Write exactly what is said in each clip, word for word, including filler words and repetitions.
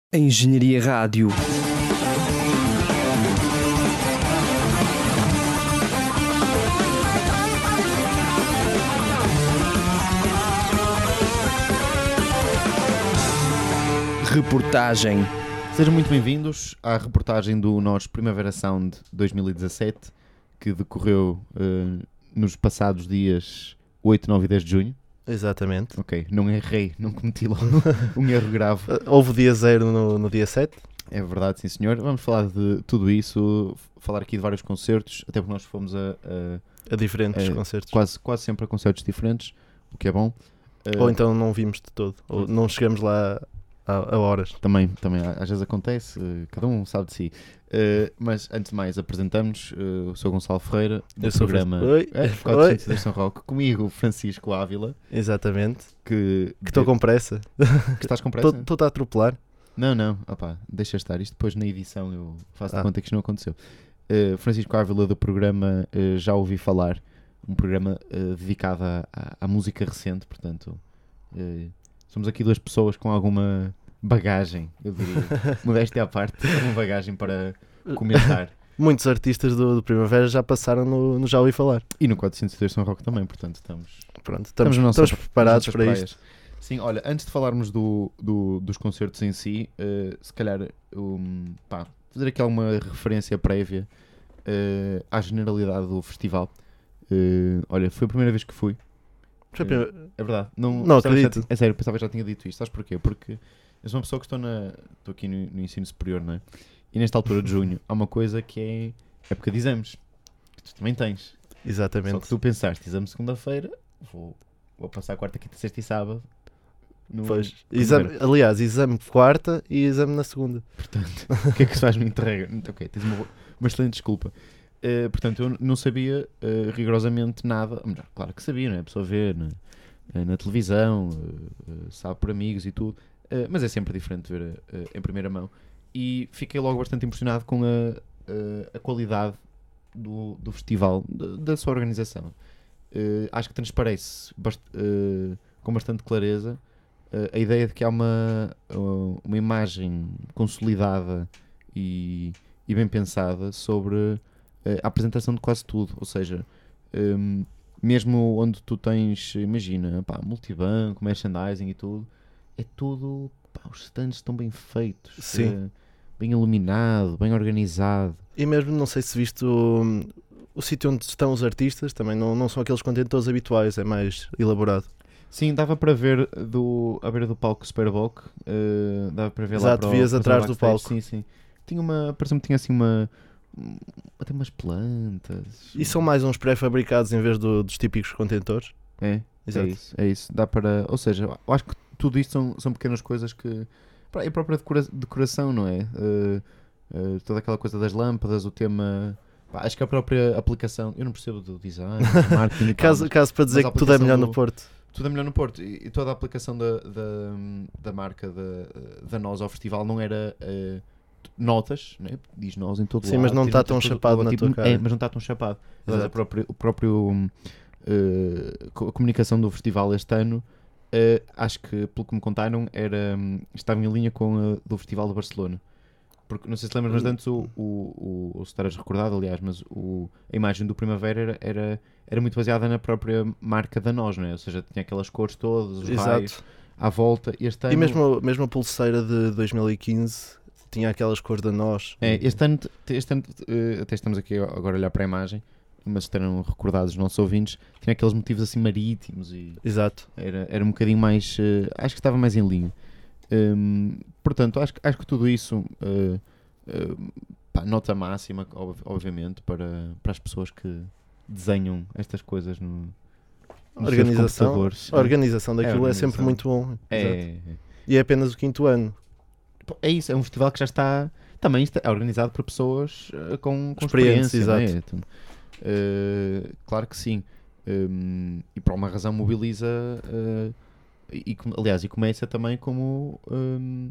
Engenharia Rádio. Reportagem. Sejam muito bem-vindos à reportagem do nosso Primavera Sound dois mil e dezassete, que decorreu uh, nos passados dias oito, nove e dez de junho. Exatamente. Ok, não errei, não cometi logo um erro grave. Houve dia zero no, no dia sete. É verdade, sim senhor. Vamos falar de tudo isso, falar aqui de vários concertos, até porque nós fomos a... a, A diferentes a concertos. Quase, quase sempre a concertos diferentes, o que é bom. Uh, Ou então não vimos de todo. Ou não chegamos lá a, a horas. Também, também às vezes acontece, uh, cada um sabe de si. Uh, mas antes de mais, apresentamos uh, o seu Gonçalo Ferreira, do Eu sou programa Oi. é, quatrocentos e sessenta Rock, comigo, Francisco Ávila. Exatamente. Que estou com pressa. Que estás com pressa? Estou a atropelar. Não, não, opá, deixa estar. Isto depois na edição eu faço de Ah. conta que isto não aconteceu. Uh, Francisco Ávila, do programa uh, Já Ouvi Falar, um programa uh, dedicado à, à, à música recente, portanto, uh, somos aqui duas pessoas com alguma bagagem, eu diria, modéstia à parte, alguma bagagem para comentar. Muitos artistas do, do Primavera já passaram no, no Já Ouvi Falar. E no quatrocentos e dois São Rock também, portanto, estamos, Pronto, estamos, no nosso- estamos preparados nas para nossas isto. praias. Sim, olha, antes de falarmos do, do- dos concertos em si, uh, se calhar, um, pá, fazer aqui alguma referência prévia uh, à generalidade do festival. Uh, olha, foi a primeira vez que fui. Foi a Uh, primeira- É verdade. Não, Não pensava que já acredito. ti- É sério, pensava que já tinha dito isto. Sabes porquê? Porque eu sou uma pessoa que estou, na, estou aqui no, no ensino superior, não é? E nesta altura de junho há uma coisa que é época de exames. Que tu também tens. Só Exatamente. que tu pensaste, exame segunda-feira, vou, vou passar quarta, quinta, sexta e sábado. No, Pois. Primavera. Exame, aliás, exame quarta e exame na segunda. Portanto, o que é que se faz no interrega? Ok, tens uma, boa- uma excelente desculpa. Eh, portanto, eu não sabia eh, rigorosamente nada. Ou melhor, claro que sabia, não é? A pessoa vê na, eh, na televisão, eh, eh, sabe por amigos e tudo. Eh, mas é sempre diferente ver eh, em primeira mão. E fiquei logo bastante impressionado com a, a, a qualidade do, do festival, da, da sua organização. Eh, acho que transparece bast- eh, com bastante clareza eh, a ideia de que há uma, uh, uma imagem consolidada e, e bem pensada sobre eh, a apresentação de quase tudo. Ou seja, um, mesmo onde tu tens, imagina, pá, multibanco, merchandising e tudo, é tudo, pá, os stands estão bem feitos, Sim. eh, bem iluminado, bem organizado. E mesmo, não sei se viste o, o sítio onde estão os artistas, também não, não são aqueles contentores habituais, é mais elaborado. Sim, dava para ver do, à beira do palco Superboc, uh, dava para ver lá Exato, para o- vias para o atrás do backstage. palco. Sim, sim. Tinha uma, parece-me que tinha assim uma, até umas plantas. E são mais uns pré-fabricados em vez do- dos típicos contentores. É, Exato. é isso, é isso. Dá para, ou seja, eu acho que tudo isto são, são pequenas coisas que, pá, é a própria decora- decoração, não é? Uh, uh, toda aquela coisa das lâmpadas, o tema, pá, acho que a própria aplicação, eu não percebo do design, do marketing e tal, Caso, mas caso para dizer mas a que tudo é aplicação melhor do- no Porto. tudo é melhor no Porto. E, e toda a aplicação da, da, da marca da, da Nós ao festival não era uh, notas, né? Diz Nós em todo Sim, lado. mas não tem está notas tão todo- chapado todo na tipo, tua cara. É, mas não está tão chapado. Aliás, a Exato. própria, o próprio hum, uh, co- a comunicação do festival este ano, uh, acho que, pelo que me contaram, era, hum, estava em linha com a do Festival de Barcelona. Porque, não sei se lembras, mas antes o, o, o, ou se estarás recordado, aliás, mas o, a imagem do Primavera era, era, era muito baseada na própria marca da Nós, não é? Ou seja, tinha aquelas cores todas, os raios Exato. à volta. Este ano, E mesmo, mesmo a pulseira de dois mil e quinze tinha aquelas cores da Nós. é, este ano, este ano eh, até estamos aqui agora a olhar para a imagem, mas estarão recordados os nossos ouvintes, tinha aqueles motivos assim marítimos e Exato. era, era um bocadinho mais, eh, acho que estava mais em linha. Hum, portanto, acho, que- acho que tudo isso, eh, eh, pá, nota máxima, ob- obviamente, para, para as pessoas que desenham estas coisas no, A nos seus organização, computadores. a organização daquilo É, é, sempre organização. muito bom. É, Exato. é, E é apenas o quinto ano. é isso, é um festival que já está também está, é organizado por pessoas eh, com, com Experientes, experiência, não é? exato. Então, eh, claro que sim. Hum, e por uma razão mobiliza eh, e, com- aliás, e começa também como hum,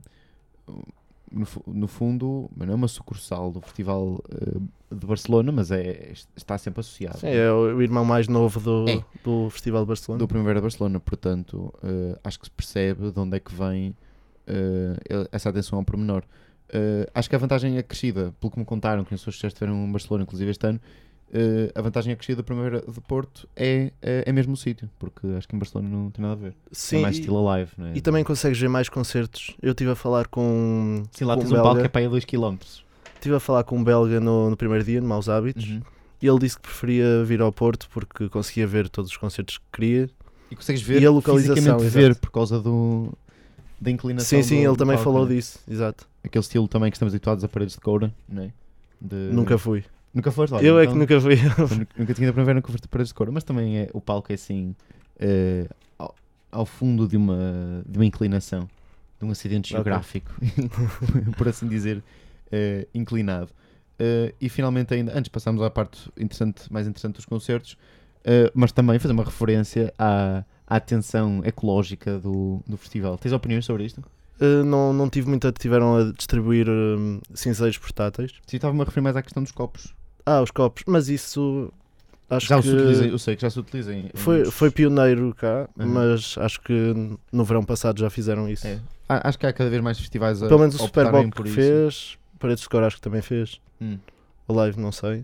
no, fu- no fundo, mas não é uma sucursal do Festival eh, de Barcelona, mas é, está sempre associado Sim, é o irmão mais novo do, É. do Festival de Barcelona. do Primavera de Barcelona, portanto, eh, acho que se percebe de onde é que vem uh, essa atenção ao pormenor. Uh, acho que a vantagem acrescida, pelo que me contaram, que as pessoas já estiveram em Barcelona, inclusive este ano, uh, a vantagem acrescida da Primavera de Porto é, é, é mesmo o sítio, porque acho que em Barcelona não tem nada a ver. Sim, é mais e- estilo live, não é? E também consegues ver mais concertos. Eu estive a falar com, Sim, lá com tens um um palco que é belga. para aí a dois quilómetros. Estive a falar com um belga no, no primeiro dia, no Maus Hábitos, Uhum. e ele disse que preferia vir ao Porto porque conseguia ver todos os concertos que queria. E consegues ver E a localização, fisicamente exato. ver por causa do, da inclinação. Sim, sim, do- ele do também palco, falou não é? disso, exato. Aquele estilo também que estamos habituados a paredes de coura, não é? De- Nunca fui. Nunca foste lá? eu é que então? nunca fui. Eu nunca- nunca tinha para ver nunca foste a paredes de coura, mas também é, o palco é assim, eh, ao, ao fundo de uma, de uma inclinação, de um acidente Ok. geográfico, por assim dizer, eh, inclinado. Eh, e finalmente ainda, antes passamos à parte interessante, mais interessante dos concertos, eh, mas também fazer uma referência à, à atenção ecológica do, do festival. Tens opiniões sobre isto? Uh, não, não tive muita. Tiveram a distribuir um, cinzeiros portáteis. Sim, estava-me a referir mais à questão dos copos. Ah, os copos, mas isso acho Já que se utiliza, eu sei que já se utiliza em, em foi, muitos- foi pioneiro cá, Uhum. mas acho que no verão passado já fizeram isso. É. A- Acho que há cada vez mais festivais a Pelo menos o optarem Superboc por que isso. fez, Paredes de Cor acho que também fez. Hum. O Live não sei.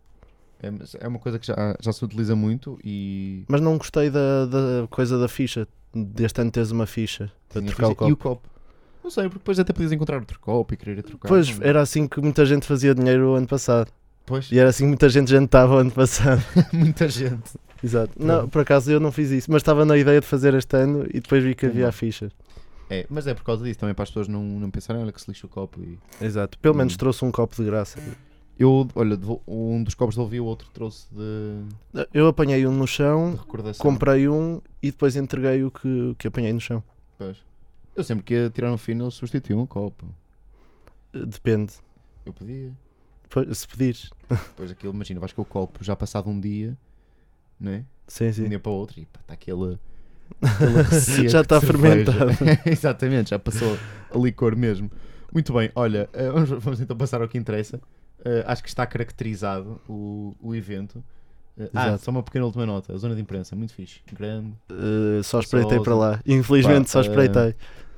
É, mas é uma coisa que já, já se utiliza muito e... Mas não gostei da, da coisa da ficha. Deste ano teres uma ficha para Sim, trocar o e copo. o copo. Não sei, porque depois até podias encontrar outro copo e querer ir trocar. Pois, Não- era assim que muita gente fazia dinheiro o ano passado. Pois, E era assim que muita gente jantava o ano passado. muita gente. Exato. Não, por acaso eu não fiz isso, mas estava na ideia de fazer este ano e depois vi que Uhum. havia a ficha. É, mas é por causa disso, também para as pessoas não, não pensarem, olha que se lixa o copo. E... Exato. Pelo menos Hum. trouxe um copo de graça. Eu, olha, devo- um dos copos devolvi, o outro trouxe de, Eu apanhei um no de chão, recordação. comprei um e depois entreguei o que, o que apanhei no chão. Pois. Eu sempre que ia tirar um fino, eles substituíam o copo. Eh, Depende. Eu pedia. Pois, se pedires. Depois aquilo, imagina, vais com o copo já passado um dia, não é? Sim, De um sim. dia para o outro e pá, está aquele, aquele resseco Já está de cerveja. fermentado. Exatamente, já passou a licor mesmo. Muito bem, olha, eh, vamos, vamos então passar ao que interessa. Eh, acho que está caracterizado o, o evento. Eh, ah, Exato. só uma pequena última nota. A zona de imprensa, muito fixe, grande. Eh, só espreitei Só- para lá. Infelizmente Pá, só eh, espreitei.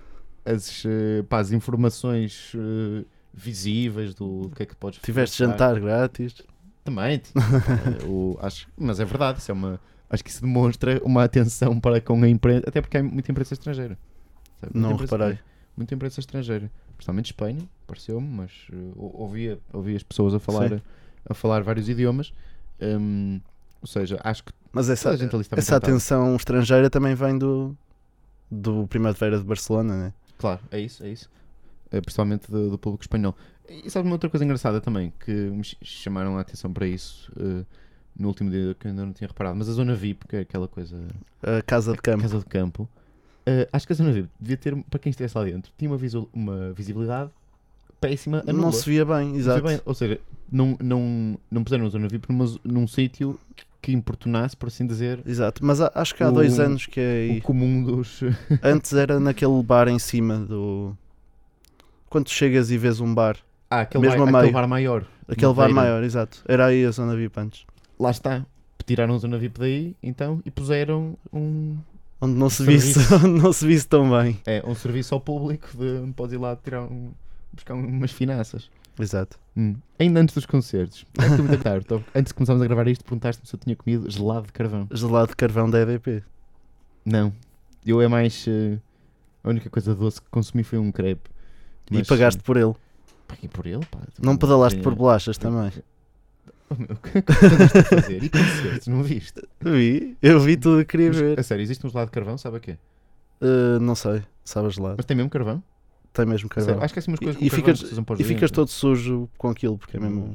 As, eh, pá, as informações eh, visíveis do, do que é que podes Tiveste fotografar. jantar grátis. Também, tipo, pá, o- acho, mas é verdade, isso é uma, acho que isso demonstra uma atenção para com a imprensa, até porque há muita imprensa estrangeira. Sabe? Muita Não imprensa- reparei. Muita imprensa estrangeira, principalmente Espanha, pareceu-me, mas uh, ou- ouvia, ouvia as pessoas a falar, Sim. a falar vários idiomas. Hum, ou seja, acho que Mas toda essa, a gente ali está essa encantada. atenção estrangeira também vem do, do Primavera de Barcelona, né? Claro, é isso, é isso. Eh, principalmente do, do público espanhol. E sabe uma outra coisa engraçada também, que me ch- chamaram a atenção para isso eh, no último dia que eu ainda não tinha reparado, mas a zona V I P, que é aquela coisa, A casa de campo. casa de campo, eh, acho que a zona V I P devia ter, para quem estivesse lá dentro, tinha uma, visu- uma visibilidade péssima, a Não nula. se via bem, Não se exato. vê bem, ou seja, não, não, não puseram a zona V I P numa zo- num sítio que importunasse, por assim dizer, Exato, mas há- acho que há O- dois anos que é o aí. comum dos... Antes era naquele bar em cima do. Quando tu chegas e vês um bar, Ah, aquele, Mesmo bar, a aquele meio. bar maior. aquele na bar beira. maior, exato. Era aí a zona V I P antes. Lá está. Tiraram a zona V I P daí, então, e puseram um, Onde não se Serviço. visse, onde não se visse tão bem. é, um serviço ao público de onde podes ir lá tirar um, buscar umas finanças. Exato. Hum. Ainda antes dos concertos. É que muito tarde. Então, antes de começarmos a gravar isto, perguntaste-me se eu tinha comido gelado de carvão. Gelado de carvão da E D P. Não. Eu é mais... eh, a única coisa doce que consumi foi um crepe. E Mas, pagaste por ele. eh, Paguei por ele, pá. Não pedalaste Tinha- por bolachas também. Oh, meu, o que é que tu andaste a fazer? E concertos, não viste? Vi, eu vi tudo o que queria Mas, ver. a sério, existe um gelado de carvão, sabe a quê? Uh, não sei, sabe gelado. Mas tem mesmo carvão? Tem mesmo A sério, carvão. acho que é assim umas coisas E- com e carvão ficas- que se usam para os E ficas dentes, todo sujo com aquilo, porque é não é? mesmo.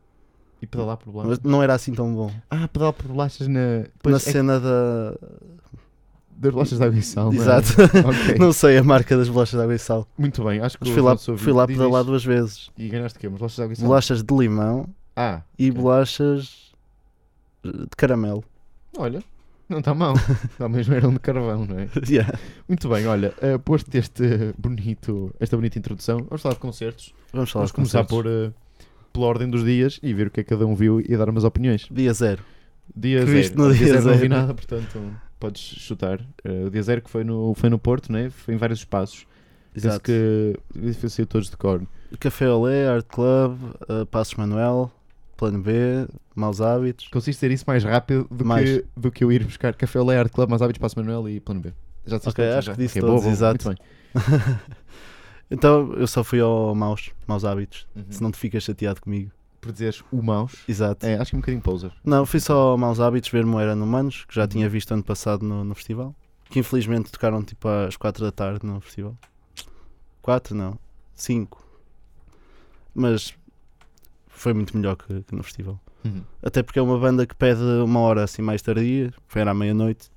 E pedalar por bolachas. Mas não era assim tão bom. Ah, pedalar por bolachas na... Na Pois, é que- cena da. das bolachas de água e sal, não é? Exato. Ok. Não sei a marca das bolachas de água e sal. Muito bem, acho que Mas o fui lá, nosso fui lá ouvinte diz pedalar isto. duas vezes. E ganhaste o quê? Umas bolachas de água e sal? Bolachas de limão Ah, e ok. bolachas de caramelo. Olha, não está mal. Não, mesmo eram de carvão, não é? Yeah. Muito bem, olha, uh, posto este bonito, esta bonita introdução, vamos falar de concertos. Vamos falar Vamos de começar concertos. por, uh, pela ordem dos dias e ver o que é que cada um viu e dar umas opiniões. Dia zero. Dia Que zero. viste no Olha, dia zero não vi zero? nada, portanto podes chutar. Uh, o dia zero que foi no, foi no Porto, né? Foi em vários espaços. Penso Exato. que eu sei todos de cor. Café Olé, Art Club, uh, Passos Manuel, Plano B, Maus Hábitos. Consigo dizer isso mais rápido do, Mais. Que, do que eu ir buscar Café Olé, Art Club, Mas Hábitos, Passo Manuel e Plano B. Já disseste Ok, todos, acho já? que disse Ok, todos, boa, boa, exato. muito bem. Então eu só fui ao Maus, Maus Hábitos, Uhum. se não te ficas chateado comigo. Por dizeres o mouse, Exato. é, acho que é um bocadinho poser. Não, fui só ao Maus Hábitos ver Moeira no Manos, que já Uhum. tinha visto ano passado no, no festival. Que infelizmente tocaram tipo às quatro da tarde no festival. quatro não, cinco. Mas foi muito melhor que, que no festival. Uhum. Até porque é uma banda que pede uma hora assim mais tardia, foi era à meia-noite.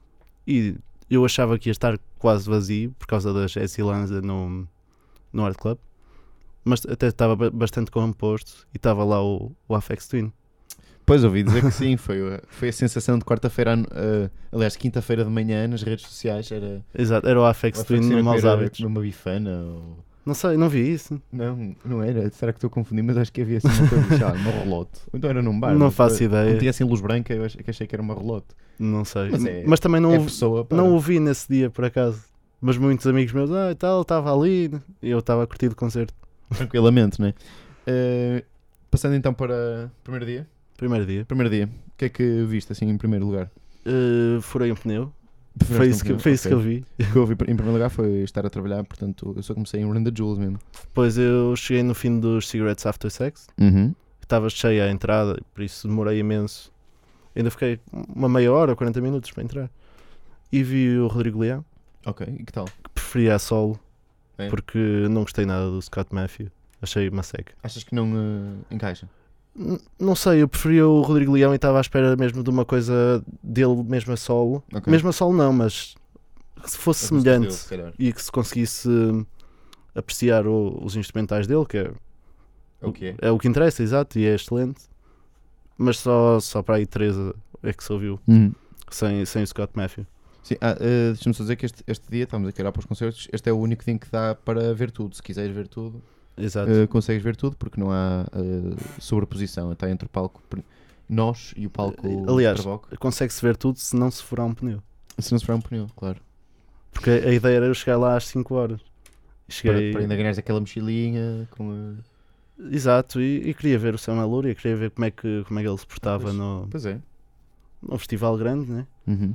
E eu achava que ia estar quase vazio por causa da Jesse Lanza no, no Art Club. Mas até estava ba- bastante composto e estava lá o, o Afex Twin. Pois, ouvi dizer que sim, foi, a- foi a sensação de quarta-feira, uh, aliás, quinta-feira de manhã nas redes sociais, era... Exato, era o Afex Twin no Maus Hábitos. Uma bifana ou... Não sei, não vi isso. Não, não era, será que estou a confundir, mas acho que havia assim uma coisa, sei lá, uma rolote. Ou então era num bar. Não mas, faço uh, ideia. Como tinha assim luz branca, eu ach- que achei que era uma rolote. Não sei. Mas Mas, é- também não, é ouvi- pessoa, para. não ouvi nesse dia, por acaso. Mas muitos amigos meus, ah, e tal, estava ali. E eu estava a curtir o concerto. Tranquilamente, não é? Uh, passando então para o primeiro dia. Primeiro dia. Primeiro dia, o que é que viste assim em primeiro lugar? Uh, furei um pneu. Foi Furaste isso, um que, pneu? foi isso que eu Ok. vi. O que eu vi em primeiro lugar foi estar a trabalhar, portanto eu só comecei em Run the Jewels mesmo. Depois eu cheguei no fim dos Cigarettes After Sex. Uhum. Estava cheia a entrada, por isso demorei imenso. Ainda fiquei uma meia hora, quarenta minutos para entrar. E vi o Rodrigo Leão, Ok, e que tal? que preferia a solo, É? porque não gostei nada do Scott Matthew. Achei uma seca. Achas que não uh, encaixa? N- Não sei, eu preferia o Rodrigo Leão e estava à espera mesmo de uma coisa dele mesmo a solo. Ok. Mesmo a solo não, mas que se fosse As músicas semelhante dele, se calhar. e que se conseguisse hum, apreciar o- os instrumentais dele, que é, É o que é? é o que interessa, exato, e é excelente. Mas só, só para aí três é que se ouviu, Uhum. sem, sem o Scott Matthew. Sim, ah, uh, deixa-me só dizer que este, este dia, estamos aqui a olhar para os concertos, este é o único dia que dá para ver tudo. Se quiseres ver tudo, Exato. uh, consegues ver tudo, porque não há uh, sobreposição. Está entre o palco pr- nós e o palco Aliás, Traboc. consegue-se ver tudo se não se furar um pneu. Se não se for um pneu, claro. Porque a a ideia era eu chegar lá às cinco horas. Para, Cheguei... para ainda ganhares aquela mochilinha com a... Exato, e, e queria ver o Sam Lúria, queria ver como é que, como é que ele se portava Pois. no, Pois é. no festival grande, né? Uhum.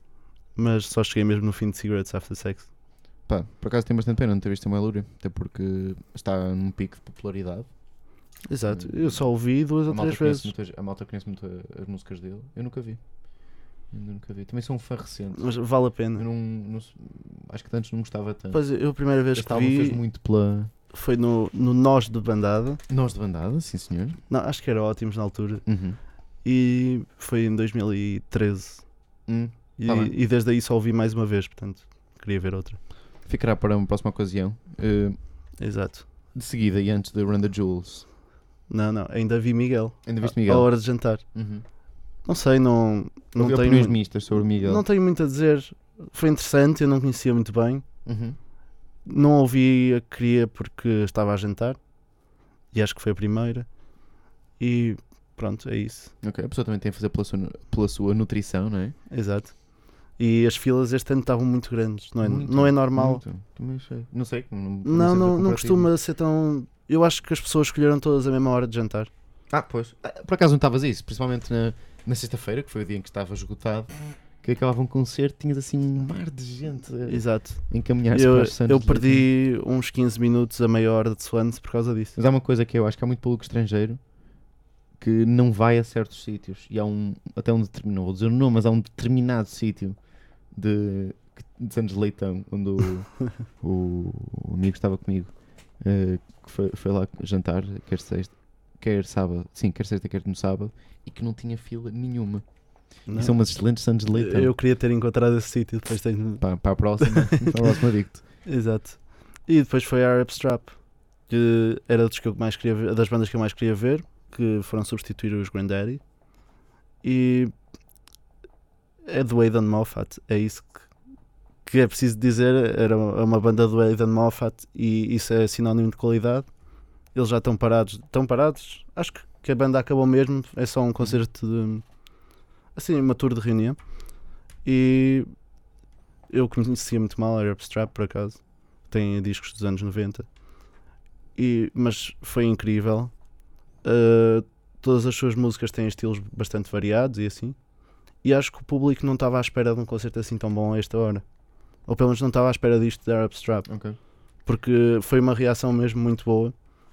Mas só cheguei mesmo no fim de Cigarettes After Sex. Pá, por acaso tem bastante pena não ter visto a Melúria, até porque está num pico de popularidade. Exato, Hum. eu só ouvi duas A ou malta, três conhece vezes. muito, a malta conhece muito a- as músicas dele. Eu nunca vi. Eu nunca vi. Também sou um fã recente. Mas vale a Eu pena. não, não- acho que antes não gostava tanto. Pois eu a primeira vez Este que álbum fez vi muito pela... foi no, no Nós de Bandada. Nós de bandada, sim senhor. Não, acho que era ótimos na altura. Uhum. E foi em dois mil e treze. Hum, E, Tá bem. e desde aí só ouvi mais uma vez, portanto queria ver outra. Ficará para uma próxima ocasião. Uh, Exato. de seguida e antes de Run the Jewels. Não, não, ainda vi Miguel. Ainda viste À- Miguel? À hora de jantar. Uhum. Não sei, não, não Ouvi tenho, opiniões mistas sobre Miguel. não tenho muito a dizer. Foi interessante, eu não conhecia muito bem. Uhum. Não ouvi a que queria porque estava a jantar. E acho que foi a primeira. E pronto, é isso. Ok, a pessoa também tem a fazer pela sua, pela sua nutrição, não é? Exato. E as filas este ano estavam muito grandes. Não é, Muito, não é normal. muito. Também achei. Não sei. Não, Não, sei não, fazer não comparativo. costuma ser tão. Eu acho que as pessoas escolheram todas a mesma hora de jantar. Ah, pois. Ah, por acaso não estavas isso, principalmente na, na sexta-feira, que foi o dia em que estava esgotado, que acabava um concerto, tinhas assim um mar de gente a Exato. encaminhar-se Eu, para os Santos eu de Leitão. perdi uns quinze minutos a meia hora de Swans por causa disso. Mas há uma coisa que eu acho que há muito público estrangeiro que não vai a certos sítios. E há um, até um determinado, não vou dizer o nome, mas há um determinado sítio de, de Santos de Leitão, onde o, o, o amigo estava comigo, eh, que foi, foi lá jantar, quer sexta, quer sábado, sim, quer sexta, quer no sábado, e que não tinha fila nenhuma. Não. E são umas excelentes Santos de Leitão. Eu queria ter encontrado esse sítio. Depois tenho... Para, para a próxima, para a próxima digo-te. Exato. E depois foi a Arab Strap, que era dos que eu mais queria ver, das bandas que eu mais queria ver, que foram substituir os Grandaddy. E é do Aidan Moffat, é isso que, que é preciso dizer. Era uma, uma banda do Aidan Moffat e isso é sinónimo de qualidade. Eles já estão parados, estão parados. Acho que, que a banda acabou mesmo. É só um concerto de, assim, uma tour de reunião. E eu conhecia muito mal a Arab Strap, por acaso. tem discos dos anos noventa. E, mas foi incrível. Uh, todas as suas músicas têm estilos bastante variados e assim. E acho que o público não estava à espera de um concerto assim tão bom a esta hora. Ou pelo menos não estava à espera disto de Arab Strap. Ok. Porque foi uma reação mesmo muito boa.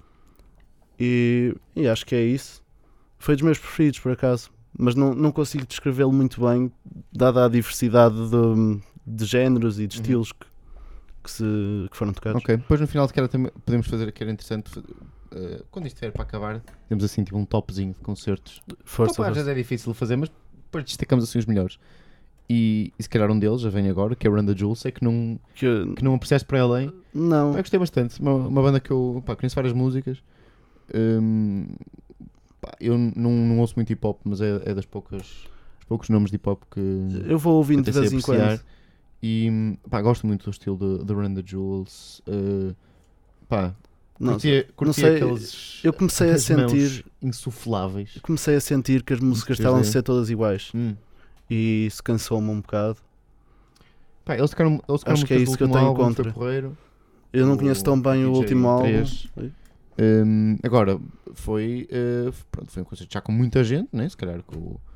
E, e acho que é isso. Foi dos meus preferidos, por acaso. Mas não, não consigo descrevê-lo muito bem, dada a diversidade de, de géneros e de Uhum. estilos que, que, se, que foram tocados. Ok, depois no final de cada também podemos fazer que era interessante. Uh, quando isto estiver para acabar, temos assim tipo um topzinho de concertos. Força, Top, às força. vezes é difícil de fazer, mas depois destacamos assim os melhores. E, e se calhar um deles já vem agora, que é o Run the Jewels. Sei que não, Que eu- que não apreciaste para além. não, Pá, eu gostei bastante. Uma, uma banda que eu pá, conheço várias músicas. Hum, pá, eu não, não ouço muito hip hop, mas é, é das poucas dos poucos nomes de hip hop que eu vou ouvindo de até sei vez em quando. apreciar. E pá, gosto muito do estilo de, de Run the Jewels. Uh, pá, Não, curtia, curtia sei, aqueles eu comecei a aqueles mãos sentir- insufláveis. comecei a sentir que as músicas quer estavam a dizer? ser todas iguais. Hum. E isso cansou-me um bocado. Pá, eles tocaram, eles tocaram Acho que é músicas do isso que eu último tenho álbum, contra. foi porreiro. Eu não O conheço tão bem o D J último álbum. três. Hum, agora, foi, uh, pronto, foi um concerto já com muita gente, né? Se calhar com, uh,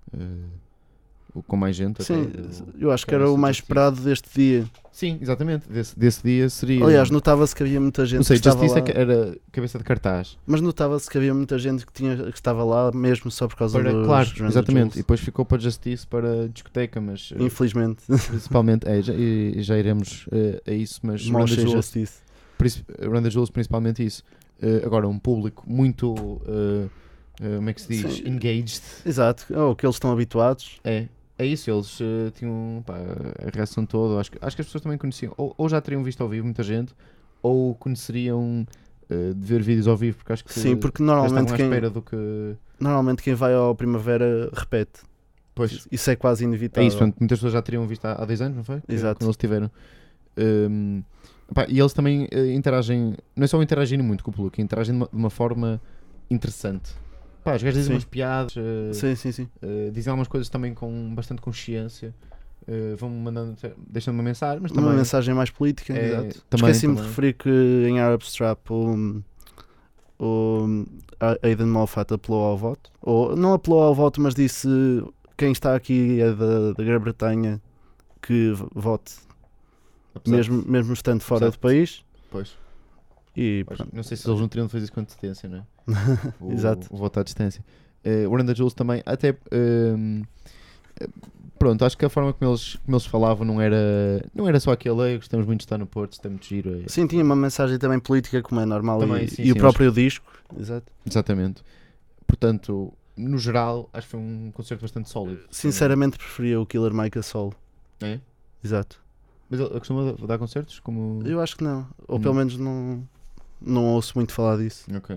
o- com mais gente. Sim, até, o- eu acho que era Carlos o mais Justice. esperado deste dia. Sim, exatamente. Desse, desse dia seria. Aliás, notava-se que havia muita gente não sei, que estava Justice lá. é que era cabeça de cartaz. Mas notava-se que havia muita gente que, tinha, que estava lá mesmo só por causa Para, dos claro, Run the exatamente. E Jewels. depois ficou para Justice, para discoteca, mas uh, Infelizmente. principalmente. É, já, e já iremos uh, a isso, mas Run Mosh the Jewels, Justice. princip- Run the Jewels principalmente isso. Uh, agora, um público muito. Uh, uh, como é que se diz? Sim. Engaged. Exato, ou que eles estão habituados. É, é isso, eles uh, tinham pá, a reação toda. Acho que, acho que as pessoas também conheciam, ou, ou já teriam visto ao vivo muita gente, ou conheceriam uh, de ver vídeos ao vivo, porque acho que Sim, porque já normalmente estavam à quem, espera do que. normalmente quem vai ao Primavera repete. Pois, Isso é quase é inevitável. isso, portanto, muitas pessoas já teriam visto há, há dois anos, não foi? Que- Exato. Quando eles tiveram. Um, pá, e eles também uh, interagem, não é só interagirem muito com o público, interagem de uma, de uma forma interessante. Pá, os gajos dizem Sim. umas piadas, uh, Sim, sim, sim. uh, dizem algumas coisas também com bastante consciência, uh, vão mandando, deixando uma mensagem, mas Uma também. mensagem mais política. É, Exato. também- Esqueci-me de também. referir que em Arab Strap o, o Aidan Moffat apelou ao voto. Ou, não apelou ao voto, mas disse quem está aqui é da, da Grã-Bretanha que v- vote, apesar mesmo, de- mesmo estando fora apesar do país. Pois, E pois, pronto. não sei se eles não teriam de fazer isso com antecedência, não é? O, Exato. o voto à distância. Uh, o Run the Jewels também, até. um, pronto, acho que a forma como eles, como eles falavam não era, não era só aquele, "Ei, gostamos muito de estar no Porto, está muito giro." é- Sim, tinha uma mensagem também política, como é normal, Também, e, sim, e sim, o próprio disco. Exato. Exatamente. Portanto, no geral, acho que foi um concerto bastante sólido. Sinceramente, preferia o Killer Mike a solo. É? Exato. Mas ele costuma dar concertos? Como... Eu acho que não. Ou Hum. pelo menos não, não ouço muito falar disso. Ok.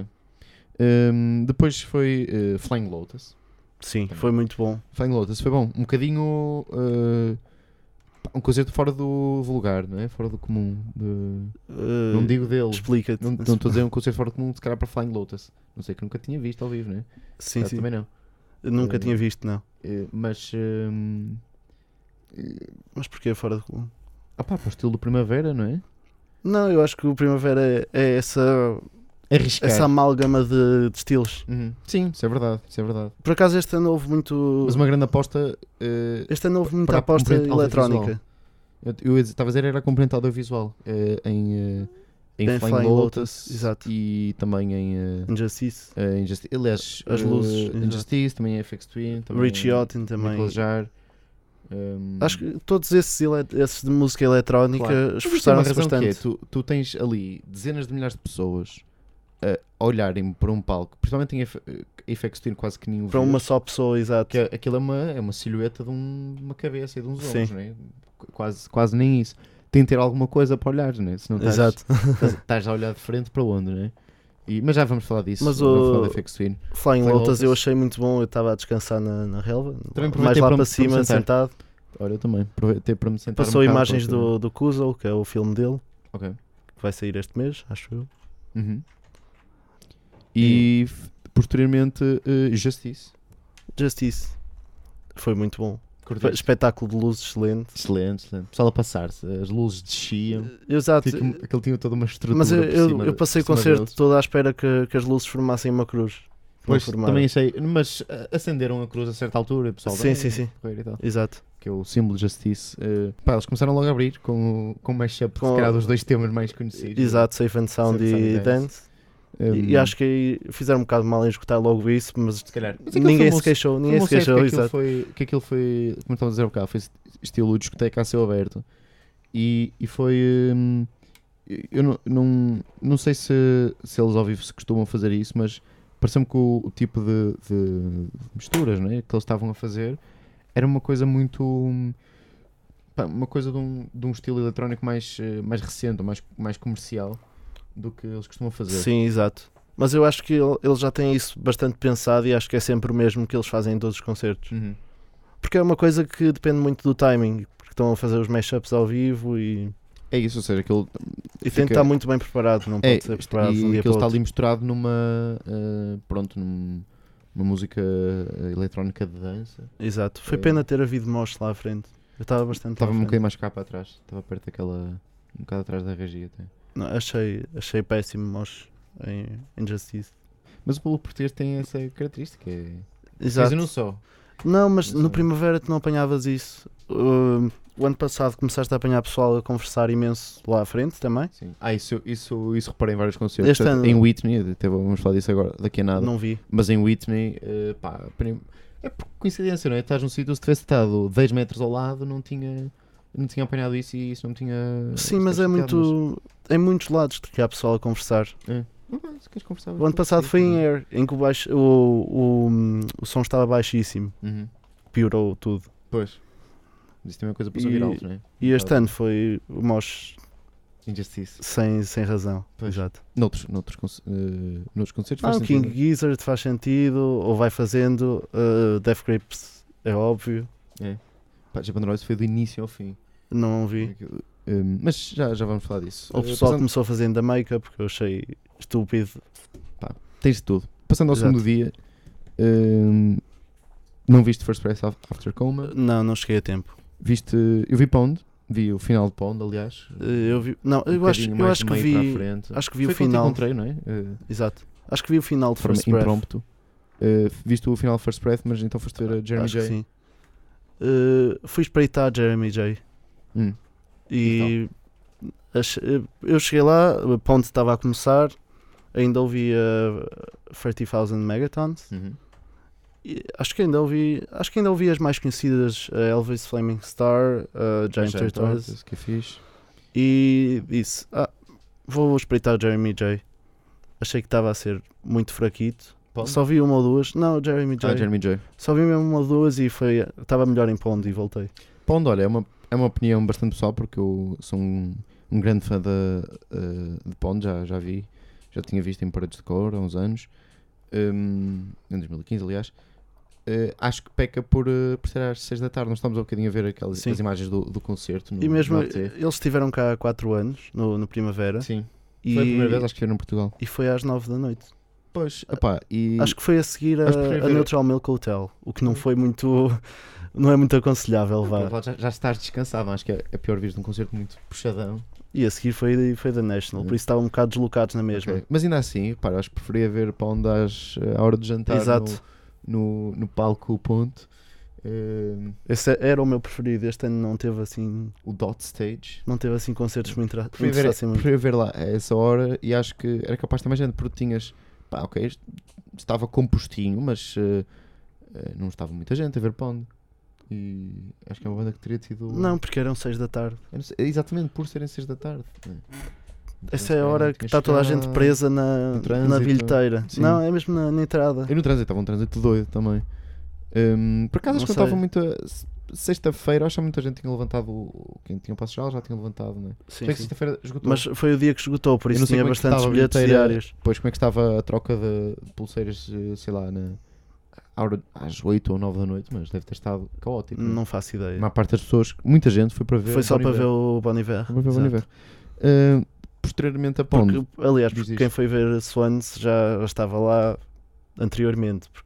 Um, depois foi uh, Flying Lotus. Sim, Também. foi muito bom. Flying Lotus foi bom. Um bocadinho. uh, um concerto fora do vulgar, não é? Fora do comum. de- Uh, Não digo dele. Explica-te. Não não estou a dizer um concerto fora do comum, se calhar para Flying Lotus. Não sei que nunca tinha visto ao vivo, não é? Sim, Já sim. Também não. Nunca Eh, tinha visto, não. Uh, mas. Um, uh, Mas porquê fora do comum? ah pá, para o estilo do Primavera, não é? Não, eu acho que o Primavera é, é essa, Arriscar. essa amálgama de, de estilos. Uhum. Sim, isso é verdade. Isso é verdade. Por acaso este ano houve muito. Mas uma grande aposta. uh, Este ano houve muita para a aposta componente eletrónica. eu eu ia dizer- estava a dizer era a componente audiovisual uh, em, uh, em Em Flying, Flying Lotus, Lotus, exato. e também em. Uh, Injustice. uh, Injustice. Aliás, As uh, luzes, exato. Injustice, também F X Twin, também Richie Houghton também. Nicolas Jarre, um, Acho que todos esses, ele- esses de música eletrónica Claro. Mas isto tem uma esforçaram-se razão que é, bastante. tu, tu tens ali dezenas de milhares de pessoas uh, a olharem para um palco, principalmente em F- F X Twin, quase que nenhum Para uma só pessoa, exato. que aquilo é uma, é uma silhueta de um- uma cabeça e de uns ombros, Sim. não é? Qu- quase, quase nem isso. Tem de ter alguma coisa para olhar, não é? Se não estás, Exato. estás, estás a olhar de frente para onde, não é? E, mas já vamos falar disso. Mas vamos o- falar da F X Twin. Flying Flying Lotus Lotus. eu achei muito bom. Eu estava a descansar na, na relva, Também mais aproveitei lá para para, me- para me cima, sentar. sentado. Olha, eu também aproveitei para me sentar Passou um bocado imagens para- do, do Kuzo, que é o filme dele, Ok. que vai sair este mês, acho eu. Uhum. E f- posteriormente uh, Justice. Justice. Foi muito bom. Curtiste? Espetáculo de luzes excelente. Excelente, excelente. O pessoal a passar-se, as luzes desciam. Exato. Aquilo, aquilo tinha toda uma estrutura. Mas eu, por eu, cima, eu passei o por cima concerto deles. todo à espera que, que as luzes formassem uma cruz. Não Pois, formaram. também achei. Mas uh, acenderam a cruz a certa altura. E o pessoal Sim, bem, sim, sim. correr e tal. Exato. Que é o símbolo de Justice. Uh, pá, eles começaram logo a abrir com, o- com o mashup Com- se calhar dos dois temas mais conhecidos. Exato, Safe and Sound Safe and e Sound Dance. Um, E, e acho que aí fizeram um bocado mal em escutar logo isso, mas, se calhar. Mas aquilo ninguém foi um- se queixou, foi ninguém um se queixou, concerto que aquilo exato. foi, que aquilo foi, como estava a dizer um bocado, foi estilo discoteca a céu aberto. E, e foi. hum, eu não, não, não sei se, se eles ao vivo se costumam fazer isso, mas pareceu-me que o, o tipo de, de misturas, não é, que eles estavam a fazer era uma coisa muito. hum, pá, uma coisa de um, de um estilo eletrónico mais, eh, mais recente, mais, mais comercial do que eles costumam fazer. Sim, exato. Mas eu acho que ele- eles já têm isso bastante pensado e acho que é sempre o mesmo que eles fazem em todos os concertos. Uhum. Porque é uma coisa que depende muito do timing, porque estão a fazer os mashups ao vivo e, É isso, ou seja, aquilo e tem Fica- de estar muito bem preparado, não pode é, ser preparado de um e dia aquilo para está outro. ali misturado numa eh, pronto, num- numa música eh, eletrónica de dança. Exato. Foi É. pena ter havido mosh lá à frente. Eu estava bastante Estava à um frente. bocadinho mais cá para trás, estava perto daquela, um bocado atrás da regia até. Não, achei, achei péssimo mosh em Injustice. Mas o público português tem essa característica, é... Exato. Mas eu não só. Não, mas Não no sei. Primavera tu não apanhavas isso. Uh, o ano passado começaste a apanhar pessoal a conversar imenso lá à frente também. Sim. Ah, isso, isso, isso reparei em vários concertos. Este ano- Em Whitney, até vamos falar disso agora, daqui a nada. Não vi. Mas em Whitney, eh, pá, prim- é por coincidência, não é? Estás num sítio, se tivesse estado dez metros ao lado, não tinha, não tinha apanhado isso e isso não me tinha. Sim, mas é chateado, muito. Em muitos lados que há pessoal a conversar. mas- é. Não, não, se queres conversar, O ano passado foi em Air, em que o, baixo, o, o, o som estava baixíssimo. Uhum. Piorou tudo. Pois. Mas isso também é uma coisa para E- subir viral, não é? E este ano foi o mosh Injustice. sem, sem razão. Pois. Exato. Noutros, noutros, conce- eh, noutros concertos Ah, faz o King sentido. Gizzard faz sentido, ou vai fazendo. Uh, Death Grips é óbvio. É. Pá, Japan Royce foi do início ao fim. Não vi. Aquilo- Um, mas já, já vamos falar disso. O Eh, pessoal passando- começou a fazer da make-up porque eu achei estúpido. Tens de tudo. Passando ao Exato. segundo dia, um, não viste First Price Af- After Coma? Não, não cheguei a tempo. Viste. Eu vi Pound, vi o final de Pound, aliás. Uh, eu vi. Não, Um eu acho, bocadinho eu mais acho que meio para a vi. frente. Acho que vi Foi o quando te final. encontrei, não é? Eh, Exato. Acho que vi o final de de forma First Breath. impromptu. Eh, viste o final de First Breath, mas então foste ver a Jeremy Acho que J. sim. Uh, fui espreitar Jeremy J. Hum. E ach- eu cheguei lá, a ponte estava a começar, ainda ouvi a thirty thousand Megatons. Uhum. E acho que ainda ouvi, acho que ainda ouvi as mais conhecidas, a Elvis Flaming Star, a Giant Giant Tortoise, Tortoise, que é fixe. e disse, ah, vou espreitar Jeremy J. Achei que estava a ser muito fraquito. Pound? Só vi uma ou duas. Não, Jeremy J. Ah, Jeremy J. Só vi mesmo uma ou duas e foi, estava melhor em Pond e voltei. Pound, olha, é uma, é uma opinião bastante pessoal porque eu sou um, um grande fã da, eh, de Pound, já, já vi, já tinha visto em Paredes de Cor há uns anos, um, em dois mil e quinze aliás. Eh, acho que peca por, eh, por ser às seis da tarde, nós estamos um bocadinho a ver aquelas Sim. as imagens do, do concerto no, E mesmo no A T. eles estiveram cá há quatro anos, no, no Primavera, Sim, e, foi a primeira vez acho que vieram em Portugal. e foi às nove da noite. Pois, epá, e Acho que foi a seguir a, Mas prefiro a ver- Neutral Milk Hotel, o que não foi muito, não é muito aconselhável levar. já, já estás descansado, acho que é, é pior vir de um concerto muito puxadão. E a seguir foi, foi da National, por isso estavam um bocado deslocados na mesma. Ok. Mas ainda assim, pá, acho que preferia ver Pound às, à hora de jantar Exato. no, no, no palco Ponte. Eh, Esse era o meu preferido, este ano não teve assim, o Dot Stage. não teve assim concertos muito tra- Preferia ver, interessassem muito. preferia ver lá a essa hora e acho que era capaz de ter mais gente, porque tinhas, pá, ok, este- estava compostinho, mas eh, eh, não estava muita gente a ver Pound. E acho que é uma banda que teria tido. Não, porque eram seis da tarde. Eu não sei, exatamente, por serem seis da tarde. né? Essa é a Não hora que tinha está toda a gente chegado. presa na, no trânsito. na bilheteira. Sim. Não, é mesmo na, na entrada. E no trânsito, estava um trânsito doido também. Hum, por acaso, acho Não que eu estava sei. muita. se- Sexta-feira, acho que muita gente tinha levantado. o- Quem tinha passo já já tinha levantado, né? Sim, Bem que sim. sexta-feira esgotou. Mas foi o dia que esgotou, por Eu isso não sei tinha como é que bastantes estava a bilhetes bilheteira. diários. Depois, como é que estava a troca de, de pulseiras, eh, sei lá, na, à hora- às oito ou nove da noite, mas deve ter estado caótico. né? Não faço A ideia. maior parte das pessoas, muita gente foi para ver. Foi só Bon para Iver. ver o Bon Iver. Foi para ver o Bon Exato. Iver. Hum, posteriormente a Pound. Porque, aliás, Diz porque isto. quem foi ver Swans já estava lá anteriormente. Porque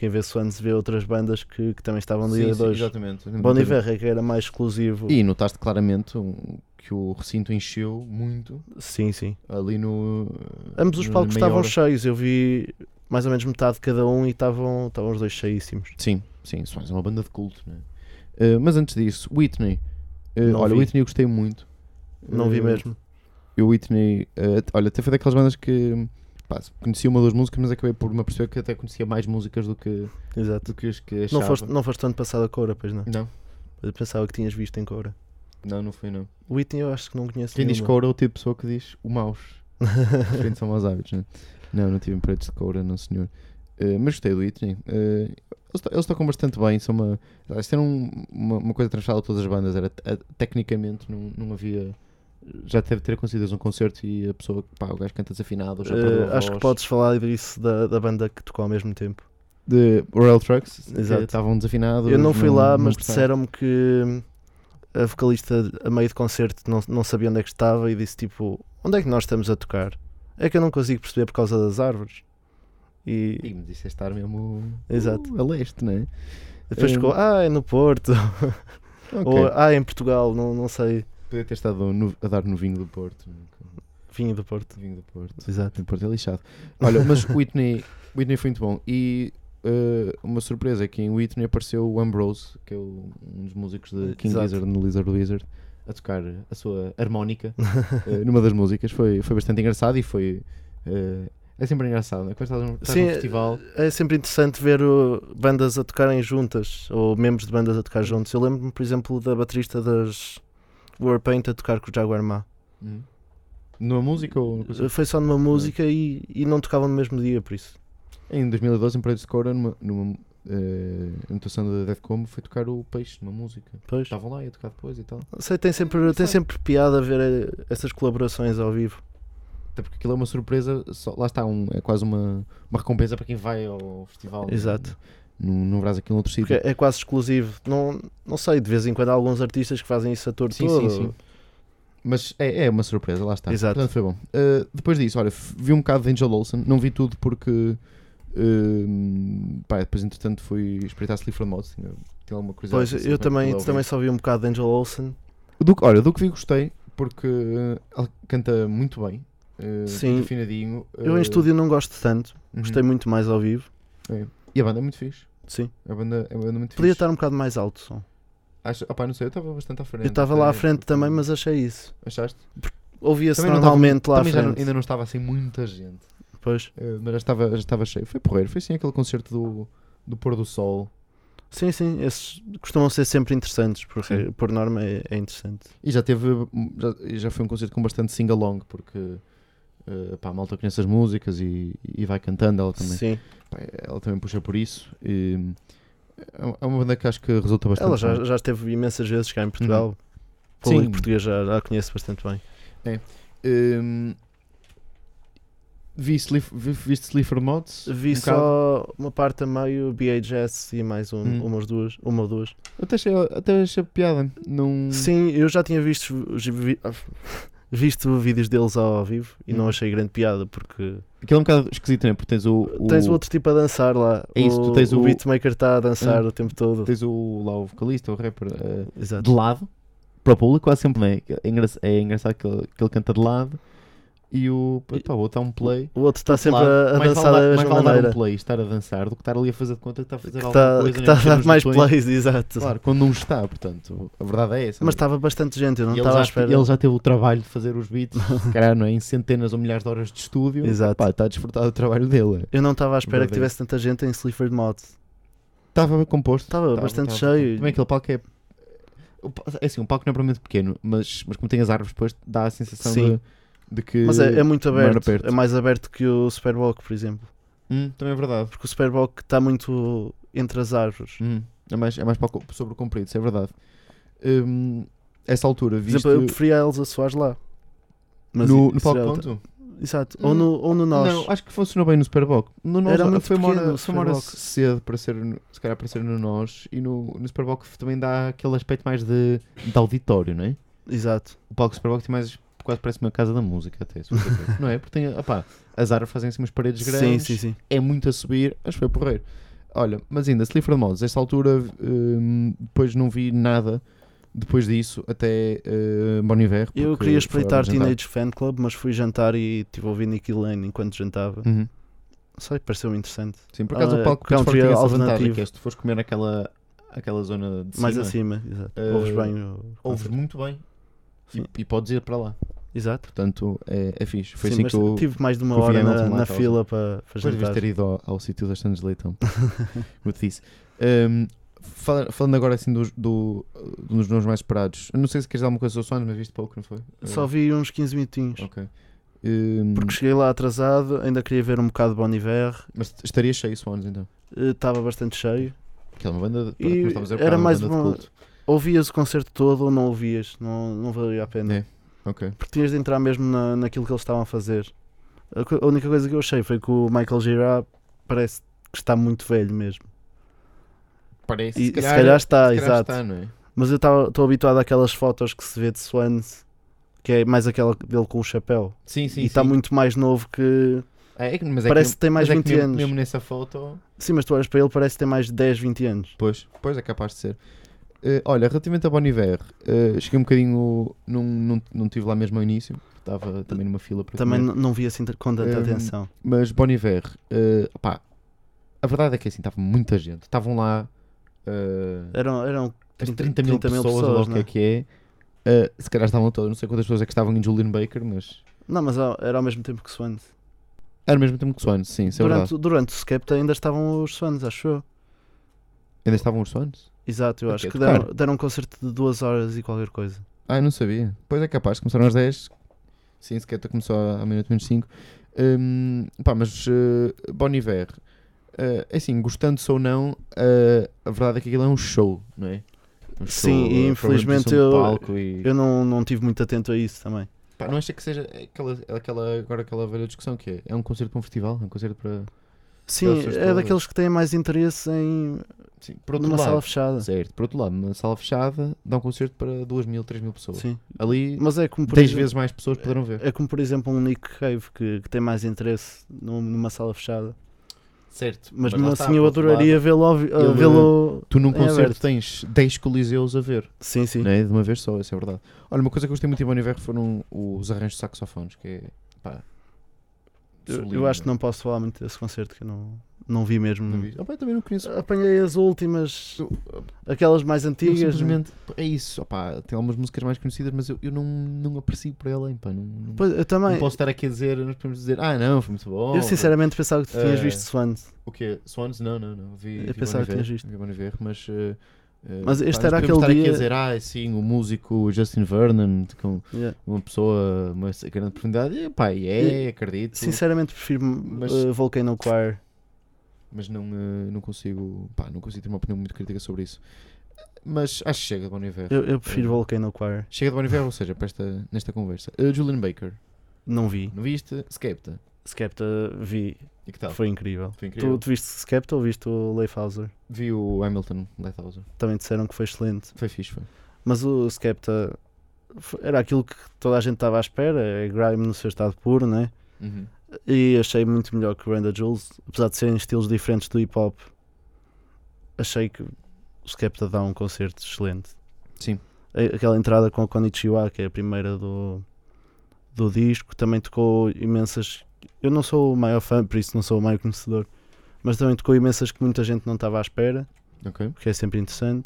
quem vê Swans vê outras bandas que, que também estavam no Sim, dia sim, de hoje. exatamente. Bon Iver é que era mais exclusivo. E notaste claramente um, que o recinto encheu muito Sim, sim. ali no. Ambos os no palcos meia estavam hora. cheios, eu vi mais ou menos metade de cada um e estavam, estavam os dois cheíssimos. Sim, sim, Swans é uma banda de culto, né? Uh, mas antes disso, Whitney. Uh, Não olha, vi. Whitney eu gostei muito. Não vi Uh, mesmo. Eu, Whitney, uh, olha, até foi daquelas bandas que pá, conhecia uma ou duas músicas, mas acabei por me perceber que até conhecia mais músicas do que, Exato. do que as que achava. Não foste, não foste tanto passado a Coura, pois não? Não, Eu pensava que tinhas visto em Coura. não, não foi não. O Whitney eu acho que não conheço Quem diz nenhuma. Coura é o tipo de pessoa que diz o mouse. Referente são maus hábitos, né? Não, não tive paredes de Coura, não senhor. Uh, mas gostei do Whitney. Uh, eles, to- eles tocam bastante bem. São uma, isto era um- uma, uma coisa transversal a todas as bandas. Era, a- tecnicamente não, não havia. Já deve ter acontecido um concerto e a pessoa, pá, o gajo canta desafinado. ou Já Eh, perdeu a acho que voz. podes falar disso da, da banda que tocou ao mesmo tempo. De Royal Trucks, que Exato. estavam desafinados. Eu não fui lá, não mas gostaram. disseram-me que a vocalista a meio de concerto não, não sabia onde é que estava e disse tipo, onde é que nós estamos a tocar? É que eu não consigo perceber por causa das árvores. E E me disse estar mesmo Exato. uh, a leste, não é? depois Eh, ficou, ah, é no Porto. Ok. Ou, ah, é em Portugal, não, não sei. Podia ter estado no- a dar no vinho do Porto. Vinho do Porto. Vinho do Porto. Exato. O Porto é lixado. Olha, mas Whitney, Whitney foi muito bom. E uh, uma surpresa é que em Whitney apareceu o Ambrose, que é o- um dos músicos de King Exato. Gizzard no Lizard Wizard, a tocar a sua harmónica uh, numa das músicas. Foi, foi bastante engraçado e foi. uh, é sempre engraçado, né? Quando estás num, estás Sim, num festival. é sempre interessante ver uh, bandas a tocarem juntas, ou membros de bandas a tocar juntos. Eu lembro-me, por exemplo, da baterista das Warpaint a tocar com o Jaguar Ma. Hum. Numa música ou no concerto? Foi só numa música e, e não tocavam no mesmo dia, por isso. Em dois mil e doze, em Paredes de Cora, numa, numa uh, anotação da Deathcom, foi tocar o Peixe numa música. Pois. Estavam lá e a tocar depois e tal. Sei, tem sempre, tem sempre piada a ver eh, essas colaborações ao vivo. Até porque aquilo é uma surpresa, só, lá está, um, é quase uma, uma recompensa para quem vai ao festival. Exato. Não, não verás aquilo noutro Porque sítio. é quase exclusivo. Não, não sei, de vez em quando há alguns artistas que fazem isso a todo Sim, todo. sim, sim. Mas é, é uma surpresa, lá está. Exato. Portanto, foi bom. Uh, depois disso, olha, f- vi um bocado de Angel Olsen, não vi tudo porque. Uh, pá, depois, entretanto, fui espreitar Sleaford Mods. Tinha, tinha alguma coisa. Pois, eu também, também só vi um bocado de Angel Olsen. Do, que- olha, do que vi, gostei, porque uh, ele canta muito bem. Uh, Sim. muito afinadinho. Eu uh, em estúdio não gosto tanto. uhum. Gostei muito mais ao vivo. É. E a banda é muito fixe. Sim. A banda é uma banda muito Podia fixe. estar um bocado mais alto o som. Acho, opá, não sei, eu estava bastante à frente. Eu estava lá à até, frente porque- também, mas achei isso. Achaste? Ouvia-se Também não estava normalmente muito- lá à também já não- frente. ainda não estava assim muita gente. Pois. Eh, mas já estava, já estava cheio. Foi porreiro. Foi sim aquele concerto do, do pôr do sol. Sim, sim, esses costumam ser sempre interessantes, porque Sim. por norma é, é interessante. E já teve. Já, já foi um concerto com bastante sing-along, porque eh, pá, a malta conhece as músicas e, e vai cantando. Ela também, Sim, pá, ela também puxa por isso. E, é uma banda que acho que resulta bastante. ela já, bem. já esteve imensas vezes cá em Portugal. O Sim. público português já, já a conhece bastante bem. Ehm, vi Sleaf, vi, viste Sleaford Mods? Vi um bocado? só uma parte a meio, B H S e mais um, Hum. umas duas, uma ou duas. Até achei, até achei piada. Não... Sim, eu já tinha visto, vi- visto vídeos deles ao vivo e não Hum. achei grande piada, porque Aquilo é um bocado esquisito, né? Porque tens o. o tens o outro tipo a dançar lá. É isso, o, tu tens o o- beatmaker está a dançar Ah. o tempo todo. Tens o, lá o vocalista, o rapper, eh, Exato. de lado, para o público, quase sempre, né? É, engra é engraçado que ele, que ele canta de lado e o. Pá, o outro dá um play. O outro está de sempre lado. a, a Mais dançar vale dar- da mais mesma vale dar maneira. um play e estar a dançar do que estar ali a fazer de conta que está a fazer Que alguma está coisa. que tá a nem dar mexer mais nos botões. plays, exato. Claro, quando não está, portanto, a verdade é essa. Mas né? estava bastante gente, eu não E ele, estava à já, espera. ele já teve o trabalho de fazer os beats, se calhar, não é? Em centenas ou milhares de horas de estúdio. Exato. Pá, está a desfrutar do trabalho dele. Eu não estava à espera que Verdade. tivesse tanta gente em Sleaford Mods. Estava composto. Estava bastante cheio. Também aquele palco é. o pa- É assim, um palco não é propriamente pequeno, mas, mas como tem as árvores, depois dá a sensação Sim. de, de que. Mas é, é muito maior aberto. aperto. É mais aberto que o Superwalk, por exemplo. Hum, também é verdade. Porque o Superwalk está muito entre as árvores. Hum, é mais, é mais para o co- sobre o comprido, isso é verdade. Hum, essa altura, Por visto. exemplo, eu preferia a Elsa Soares lá. Mas no, isso no palco já é outra- ponto? Exato. Hum, Ou no, ou no Nós. Não, acho que funcionou bem no Superboc. No Nós Era muito foi uma hora, pequeno o foi uma hora Superboc. cedo para ser, no- se calhar para ser no Nós, e no, no Superboc também dá aquele aspecto mais de, de auditório, não é? Exato. O palco do Superboc tem mais, quase parece uma casa da música até, se for ver. Não é? Porque tem, opá, as árvores fazem assim umas paredes Sim, grandes, sim, sim. é muito a subir, mas foi porreiro. Olha, mas ainda, Sleaford Mods, esta altura, hum, depois não vi nada depois disso, até uh, Bon Iver. Eu porque queria foi espreitar hora de jantar. Teenage Fan Club, mas fui jantar e estive a ouvir Nicky Lane enquanto jantava. Uhum. Sei, pareceu interessante. Sim, por acaso Ah, o palco country Pitchfork tem essa vantagem, alternativo. que é se tu fores comer aquela, aquela zona de Mais cima, acima, exato. Uh, Ouves bem o ouves concerto. muito bem Sim. e, e podes ir para lá. Exato. Portanto, é, é fixe. Foi Sim, assim mas que eu... tive mais de uma que eu vi hora Hamilton na, na Lighthouse. fila para, para Depois devias jantar. ter ido ao, ao sítio das Santos de Leitão. Como eu te disse. Um, fala- falando agora assim dos, do, dos nomes mais esperados. Eu não sei se queres dar alguma coisa aos sonhos, mas viste pouco, não foi? Só vi uns quinze minutinhos. Ok. Um, Porque cheguei lá atrasado, ainda queria ver um bocado de Bon Iver. mas estaria cheio Swans então. Estava bastante cheio. Que é uma banda de, E como estávamos a dizer, era uma mais banda bom- de culto. Ouvias o concerto todo ou não ouvias. Não, não valia a pena. É. Ok. Porque tinhas de entrar mesmo na, naquilo que eles estavam a fazer. A, co- a única coisa que eu achei foi que o Michael Gira parece que está muito velho mesmo. Parece. E se calhar, se calhar está, se calhar exato. está, não é? Mas eu estou habituado àquelas fotos que se vê de Swans, que é mais aquela dele com o chapéu. Sim, sim, e está sim. muito mais novo que. É, é que- mas é Parece que, que tem mais mas é que vinte mesmo, anos. mesmo nessa foto. Sim, mas tu olhas para ele, parece que tem mais de dez, vinte anos. Pois, pois é capaz de ser. Eh, olha, relativamente a Bon Iver, eh, cheguei um bocadinho. Não, não, não estive lá mesmo ao início, estava também numa fila para Também comer. n- não vi assim t- com tanta Hum, atenção. Mas Bon Iver, eh, opá, a verdade é que assim, estava muita gente. Estavam lá eh, Eram, eram as trinta, trinta mil trinta pessoas, ou lá o não que é? é que é. Eh, se calhar estavam todas, não sei quantas pessoas é que estavam em Julian Baker, mas Não, mas ó, era ao mesmo tempo que Swans. era ao mesmo tempo que Swans, sim, isso é verdade. Durante, durante o Skepta ainda estavam os Swans, acho eu. Ainda estavam os Swans? Exato, eu Ok, acho que tocar. deram, deram um concerto de duas horas e qualquer coisa. Ah, eu não sabia. Pois é capaz, começaram às dez. Sim, sequer começou à minuto menos cinco. Hum, pá, mas uh, Bon Iver, uh, é assim, gostando-se ou não, uh, a verdade é que aquilo é um show, não é? Um Sim, e uh, infelizmente programação de eu- palco e... Eu não, não tive muito atento a isso também. Pá, não acho que seja aquela, aquela, agora aquela velha discussão que é, é um concerto para um festival, é um concerto para... Sim, pessoas é todas. daqueles que têm mais interesse em Sim, por outro numa lado, sala fechada. certo, por outro lado, numa sala fechada dá um concerto para duas mil, três mil pessoas. Sim. Ali, Mas é como por dez exemplo- vezes mais pessoas poderão ver. É como por exemplo um Nick Cave que, que tem mais interesse num- numa sala fechada. Certo. Mas, lá mesmo está, assim por eu outro adoraria lado, vê-lo. ao vi- ele- vê-lo Tu num em concerto aberto. tens dez coliseus a ver, Sim, sim. né? De uma vez só, isso é verdade. Olha, uma coisa que eu gostei muito em Bon Iver foram os arranjos de saxofones, que é, pá, Eu, sublime, eu acho que né? não posso falar muito desse concerto que eu não, não vi mesmo. Não vi. Ah, pá, também não conheço. Apanhei as últimas, aquelas mais Eu antigas. né? simplesmente, é isso, opá, tem algumas músicas mais conhecidas, mas eu, eu não, não aprecio para além, pá, não, não, Pois, eu também. não posso estar aqui a dizer, nós podemos dizer, ah não, foi muito bom. Eu sinceramente pensava que tu tinhas Eh, visto Swans. O quê? Swans? Não, não, não, vi, Eu vi pensava Bon que Iver, tinhas visto. vi Bon Iver, mas... eh, eh, Mas pá, este nós era podemos aquele estar aqui dia- a dizer, ah, sim, o músico Justin Vernon, com Yeah. uma pessoa, uma grande profundidade, e, pá, e é, acredito, Sinceramente prefiro Mas- eh, Volcano Choir. mas não, eh, não consigo, pá, não consigo ter uma opinião muito crítica sobre isso. Mas acho que chega de Bon Iver. Eu, eu prefiro Eh, Volcano Choir. Chega de Bon Iver, ou seja, para esta, nesta conversa. Uh, Julian Baker, Não vi. não viste? Skepta. Skepta vi. E que tal? Foi incrível. Foi incrível. Tu, tu viste Skepta ou viste o Leif Hauser? Vi o Hamilton Lighthouser. Também disseram que foi excelente. Foi fixe, foi. Mas o Skepta foi- era aquilo que toda a gente estava à espera. É grime no seu estado puro, né? Uhum. E achei muito melhor que o Randa Jules. Apesar de serem estilos diferentes do hip hop, achei que o Skepta dá um concerto excelente. Sim. A- Aquela entrada com a Konichiwa, que é a primeira do, do disco, também tocou imensas. Eu não sou o maior fã, por isso não sou o maior conhecedor, mas também tocou imensas que muita gente não estava à espera, Ok. porque é sempre interessante.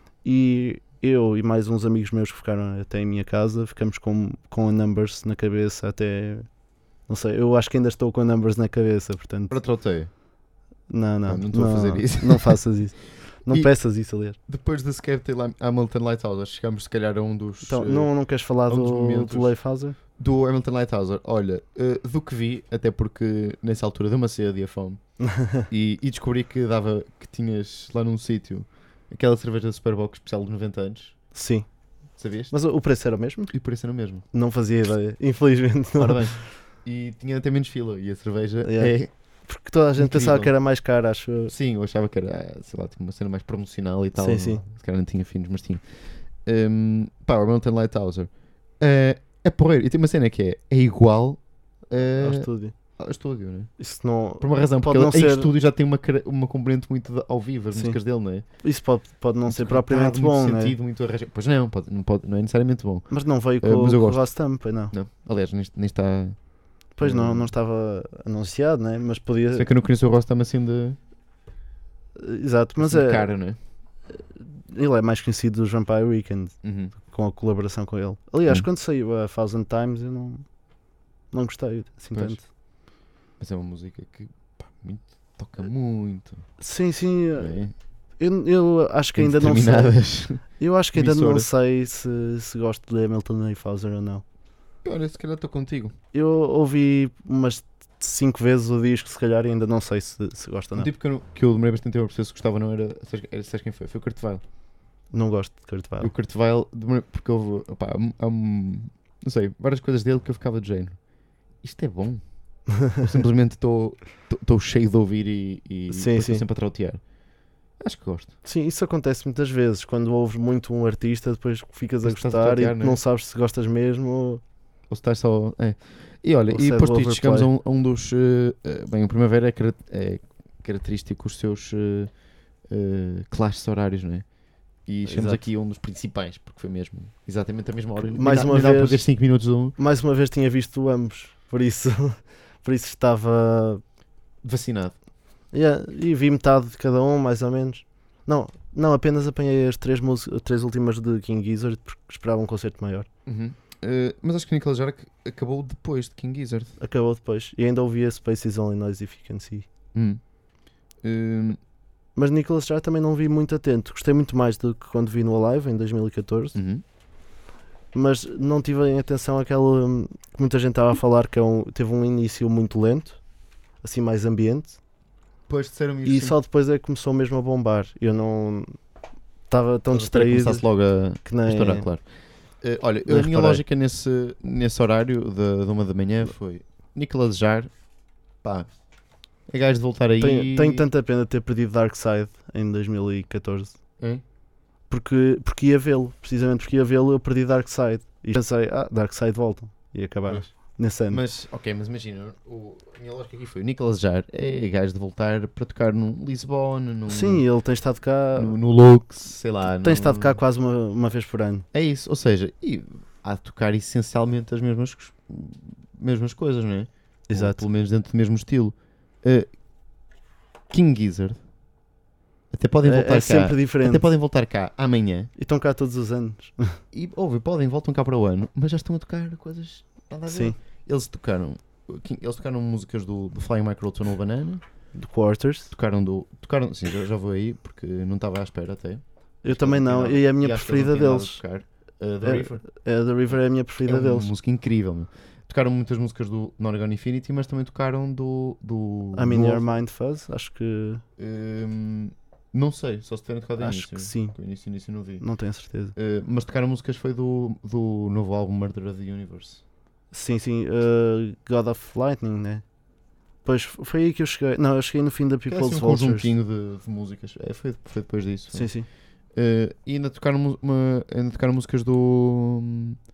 E eu e mais uns amigos meus que ficaram até em minha casa, ficamos com, com a Numbers na cabeça até. Não sei, eu acho que ainda estou com a Numbers na cabeça, portanto. Para troteio. Não, não, Ah, não estou a fazer isso. Não faças isso. Não E- peças isso, aliás. Depois de Skepta e Lam- Hamilton Lighthouser, chegamos se calhar a um dos... Então, eh, não, não queres falar um dos do, momentos- do Leif Hauser? Do Hamilton Lighthouser, olha, eh, do que vi, até porque nessa altura deu uma sede e a fome, e, e descobri que dava, que tinhas lá num sítio aquela cerveja da Superbox especial de noventa anos, Sim. sabias? Mas o o preço era o mesmo? E por isso era o mesmo. Não fazia ideia, infelizmente. Não. Ora bem, e tinha até menos fila, e a cerveja Yeah. é... Porque toda a gente Incrível. pensava que era mais caro, acho eu. Sim, eu achava que era, sei lá, tipo uma cena mais promocional e tal. Sim, sim. Se calhar não tinha finos, mas tinha. Um, pá, o Hamilton Lighthouser. Uh, é porreiro. E tem uma cena que é, é igual Ao uh, estúdio. ao estúdio, não é? Isso não, Por uma razão, porque pode ele, não em ser- estúdio já tem uma, cara- uma componente muito de- ao vivo, as Sim. músicas dele, não é? isso pode, pode não Muito ser gritado, propriamente muito bom, né? sentido, muito arranjado. Pois não, pode, não, pode, não é necessariamente bom. Mas não veio Eh, com, mas eu com o gosto. Rostam, pois não. Não. Aliás, nem, nem está. Pois não, Hum. não estava anunciado, né? Mas podia. Se bem que eu não conheço o Rostam assim de, Exato, mas assim de é. cara, não é? Ele é mais conhecido do Vampire Weekend, Uhum. com a colaboração com ele. Aliás, Hum. quando saiu a Thousand Times, eu não, não gostei assim Pois. tanto. Mas é uma música que pá, muito, toca muito. Sim, sim. não é? Eu, eu acho que Em ainda não sei. determinadas- Eu acho que ainda não emissoras. sei se, se gosto de Hamilton e Fowler ou não. Olha, se calhar estou contigo. Eu ouvi umas cinco vezes o disco, se calhar, e ainda não sei se, se gosto ou Um não. tipo que eu, não- que eu demorei bastante tempo a perceber se gostava ou não era. Sabes, era, sabes quem foi? Foi o Kurt Weill. Não gosto de Kurt E o Weill. Kurt Weill, demorei, porque houve. Opá, há um- não sei, várias coisas dele que eu ficava de género. Isto é bom. Eu simplesmente estou cheio de ouvir e, e Sim, depois estou sim. sempre a trautear. Acho que gosto. Sim, isso acontece muitas vezes. Quando ouves muito um artista, depois ficas a Depois estás a gostar chatear, e não é? não sabes se gostas mesmo. Ou... Ou se estás só. É. E olha, Ou e se é depois do disto chegamos a overplay. um, a um dos. eh, eh, bem, o Primavera é, cara- é característico os seus eh, eh, clashes horários, não é? E chegamos Exato. aqui a um dos principais, porque foi mesmo exatamente a mesma hora. Mais Nem uma dá- nem dá para vez- ver cinco minutos de um Mais uma vez tinha visto ambos, por isso, por isso estava. vacinado. Yeah, e vi metade de cada um, mais ou menos. Não, não apenas apanhei as três, músicas, as três últimas de King Gizzard porque esperava um concerto maior. Uhum. Eh, mas acho que Nicolas Jark acabou depois de King Gizzard. Acabou depois. E ainda ouvi a Space is Only Noise If You Can See. Hum. Eh, Mas Nicholas já também não vi muito atento. Gostei muito mais do que quando vi no Alive em dois mil e catorze. uhum. Mas não tive em atenção aquela hum, que muita gente estava a falar que é um- teve um início muito lento, assim mais ambiente, Depois disseram-me e isto. só depois é que começou mesmo a bombar. Eu não estava tão distraído Começasse logo a, que a nem. estourar, claro. Eh, olha, Nem a minha reparei. lógica nesse, nesse horário de, de uma da manhã foi Nicolas Jar, pá, é gajo de voltar aí. Tenho, tenho tanta pena de ter perdido Darkseid em dois mil e catorze. Hein? Porque, porque ia vê-lo, precisamente porque ia vê-lo, eu perdi Darkseid. E pensei, ah, Darkseid voltam. E acabaram Pois. nesse ano. Mas, ok, mas imagina, o, a minha lógica aqui foi: o Nicolas Jar é gajo de voltar para tocar no Lisbona, no, Sim, ele tem estado cá. no, no Lux, sei lá. Tem no- estado cá quase uma, uma vez por ano. É isso, ou seja, e há de tocar essencialmente as mesmas, mesmas coisas, não é? Ou Exato. pelo menos dentro do mesmo estilo. Uh, King Gizzard até podem É, voltar é cá. sempre diferente. Até podem voltar cá amanhã. E estão cá todos os anos. E ouve, podem, voltam cá para o ano, mas já estão a tocar coisas nada a ver. Sim. Eles tocaram, eles tocaram músicas do, do Flying Microtonal Banana, De Quarters. tocaram do. Tocaram, sim, já, já vou aí, porque não estava à espera até. Eu também não. E é a minha E acho que eles preferida não tinham nada deles. a tocar. Uh, The É, River. é, The River é a minha preferida É uma deles. música incrível, meu. Tocaram muitas músicas do Norgon Infinity, mas também tocaram do. do I'm in do Your Mind Fuzz. Acho que. Hum, não sei, só se tiverem tocado Acho início. que sim. Que o início, início não vi. Não tenho certeza. Uh, mas tocaram músicas foi do, do novo álbum Murder of the Universe. Sim, sim. uh, God of Lightning, né? Pois foi aí que eu cheguei. Não, eu cheguei no fim da Que é People's assim um Vultures. conjuntinho de, de músicas. É, foi, foi depois disso. Sim, sim. Uh, e ainda tocaram, mu- uma, ainda tocaram músicas do.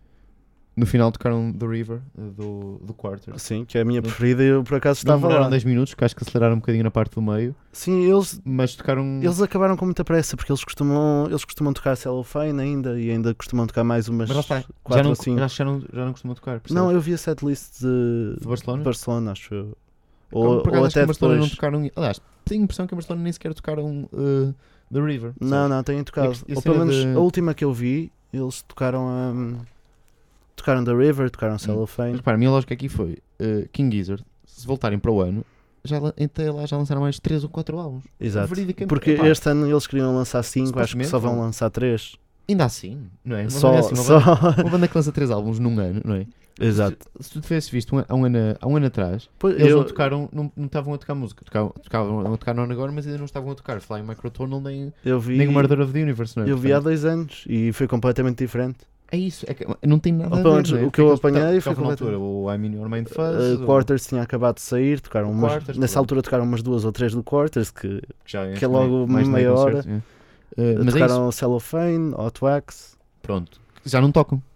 No final tocaram The River, uh, do, do Quarter. Sim, que é a minha Não- preferida e eu por acaso Não estava demoraram lá. dez minutos, que acho que aceleraram um bocadinho na parte do meio. Sim, eles, Mas tocaram. eles acabaram com muita pressa porque eles costumam, eles costumam tocar Cellophane ainda e ainda costumam tocar mais umas Mas lá está. Já quatro não, ou cinco. já, já, não, já não costumam tocar. percebes? Não, eu vi a setlist de, De Barcelona? de Barcelona, acho eu. Ou, Ou, por acaso, ou acho que até em Barcelona depois. não tocaram. Aliás, tenho a impressão que em Barcelona nem sequer tocaram uh, The River. Não, sabes? não, têm tocado. E a Ou cena pelo menos de- a última que eu vi, eles tocaram a. Tocaram The River, tocaram Cellophane. Mas repara, a minha lógica aqui foi: uh, King Gizzard, se voltarem para o ano, já, la- até lá já lançaram mais três ou quatro álbuns. Exato. Veridicamente, Porque epá, este ano eles queriam lançar cinco, acho que só vão Supostamente, lançar três. Ainda assim, não é? Uma Só. banda assim, uma, só... banda, uma banda que lança três álbuns num ano, não é? Exato. Se tu tivesse visto um, há, um ano, há um ano atrás, Pois, eles eu- não tocaram, não, não estavam a tocar música. Tocavam, tocavam a tocar no agora, mas ainda não estavam a tocar Flying Microtonal nem, Eu vi, nem o Murder of the Universe, não é? eu vi há Portanto, dois anos e foi completamente diferente. é isso, é que não tem nada Ou a pelo ver, menos não é? o que eu Porque eles apanhei tocavam foi na altura, o I'm in Your Mind Fuzz, Uh, o- Quarters tinha acabado de sair, tocaram O umas, Quarters, nessa pronto. altura tocaram umas duas ou três do Quarters que, que, já que é logo mais de meio meia hora. concerto, é. Uh, mas é isso, tocaram Cellophane, Hot Wax. pronto, já não tocam.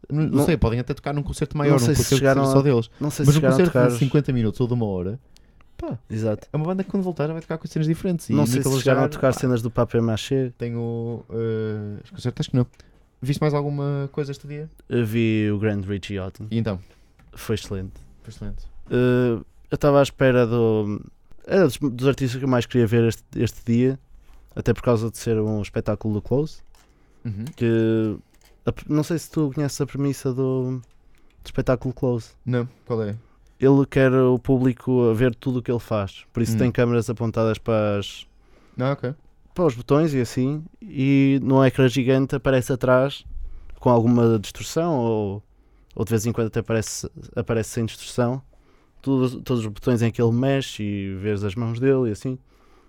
Não, não Não- sei, podem até tocar num concerto maior, não num sei se concerto que chegaram seja a- só deles. Não sei Mas se um chegaram a concerto tocar. de cinquenta minutos ou de uma hora, pá, Exato. é uma banda que quando voltar já vai tocar com cenas diferentes. E Não sei se Nicolas chegaram a Jar, tocar pá, cenas do Paper Maché. Tenho. Uh, os concertos, acho que não. Viste mais alguma coisa este dia? Eu vi o Grand Richie Houghton. E então? Foi excelente. Foi excelente. Uh, eu estava à espera do. Era dos, dos artistas que eu mais queria ver este, este dia, até por causa de ser um espetáculo do Close. Uhum. Que a- não sei se tu conheces a premissa do, do espetáculo Close. Não, qual é? Ele quer o público a ver tudo o que ele faz, por isso Hum. tem câmaras apontadas para, as, Não, ok. para os botões e assim, e no ecrã gigante aparece atrás com alguma distorção, ou, ou de vez em quando até aparece, aparece sem distorção, todos, todos os botões em que ele mexe e vês as mãos dele e assim.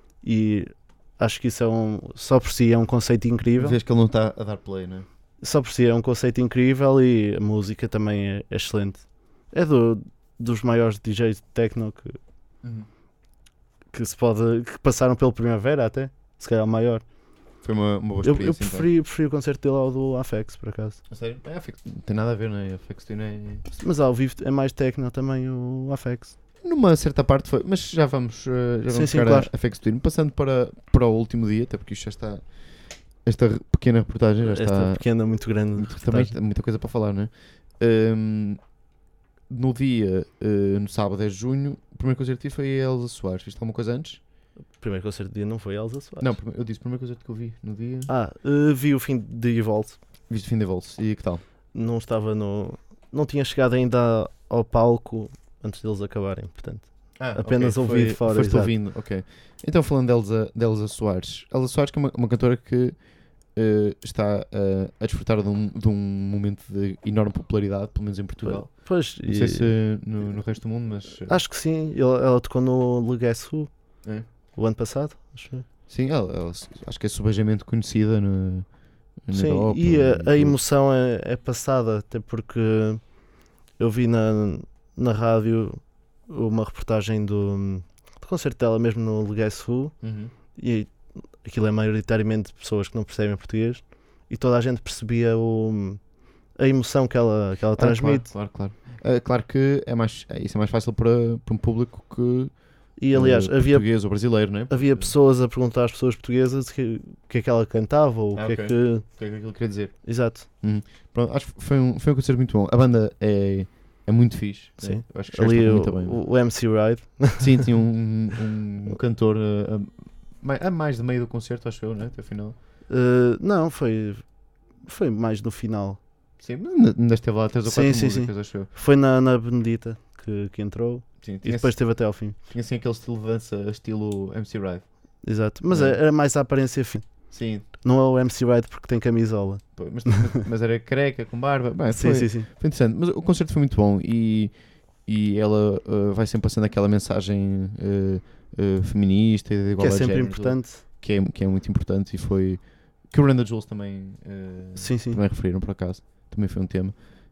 E acho que isso é um, só por si é um conceito incrível. Vês que ele não está a dar play, não é? Só por si é um conceito incrível e a música também é, é excelente. É do, dos maiores D Js de techno que, Uhum. que se pode, que passaram pelo Primavera até, se calhar o maior. Foi uma, uma boa Eu, experiência. eu preferi, preferi o concerto dele ao do Afex, por acaso. então. A sério? É, Afex- não tem nada a ver, não é? Afex Twin é. Mas ao vivo é mais techno também o Afex. Numa certa parte foi, mas já vamos, uh, já Sim, vamos sim, chegar claro. a Afex Twin. Passando para, para o último dia, até porque isto já está. Esta re- pequena reportagem já Esta está. pequena, muito grande. Também reportagem. tem muita coisa para falar, não é? Um, no dia, uh, no sábado, dez de junho, o primeiro concerto que tive foi a Elsa Soares. Viste alguma coisa antes? O primeiro concerto do dia não foi Elsa Soares. Não, prime- eu disse o primeiro concerto que eu vi no dia. Ah, eh, vi o fim de Evolve. Viste o fim da Volts. E que tal? Não estava no. Não tinha chegado ainda ao palco antes deles acabarem, portanto. Ah, Apenas ok, ouvi foi- de fora, Foste exato. ouvindo, ok. Então falando de Elsa, de Elsa Soares. Elsa Soares que é uma, uma cantora que uh, está uh, a desfrutar de um, de um momento de enorme popularidade, pelo menos em Portugal. Pois, Não e- sei se no, no resto do mundo, mas... uh, acho que sim. Ela, ela tocou no Le Guess Who é. o ano passado. Acho. eu. Sim, ela, ela- acho que é subajamente conhecida no, na Sim, Europa. e a, a tudo. emoção é, é passada, até porque eu vi na, na rádio uma reportagem do, do concerto dela mesmo no Le Guess Who, Uhum. e aquilo é maioritariamente pessoas que não percebem português, e toda a gente percebia o, a emoção que ela, que ela Ah, transmite. Claro, claro, claro. Uh, claro que é mais, é, isso é mais fácil para, para um público que E aliás, uh, havia, português ou brasileiro, não é? havia Porque- pessoas a perguntar às pessoas portuguesas que- o que é que ela cantava, ou o Ah, que ok. é que. O que é que aquilo queria dizer? Exato. Pronto, acho que foi um, foi um concerto muito bom. A banda é, é muito fixe. Sim. né? Eu acho que os gajos Ali tocam o, muito bem. o, o M C Ride. Sim, tinha um, um, um cantor uh, a, mai- a mais de meio do concerto, acho eu, né? Até o final. Uh, não, foi, foi mais no final. Sim, mas ainda- ainda esteve lá três ou Sim, quatro sim, sim. músicas, acho eu. Foi na, na Benedita que, que entrou Sim, e tinha, depois esteve até ao fim. tinha assim aquele estilo de dança, estilo M C Ride. Exato. Mas É. é- era mais a aparência fim. Sim, Não é o M C Ride porque tem camisola. pô, mas, mas era careca, com barba. Bem, sim, foi, sim, sim. foi interessante. Mas o concerto foi muito bom e, e ela uh, vai sempre passando aquela mensagem uh, uh, feminista e de Que é igualdade de sempre género, importante. que é, que é muito importante e foi que o Brenda Jules também, uh, Sim, sim. também referiram por acaso, também foi um tema.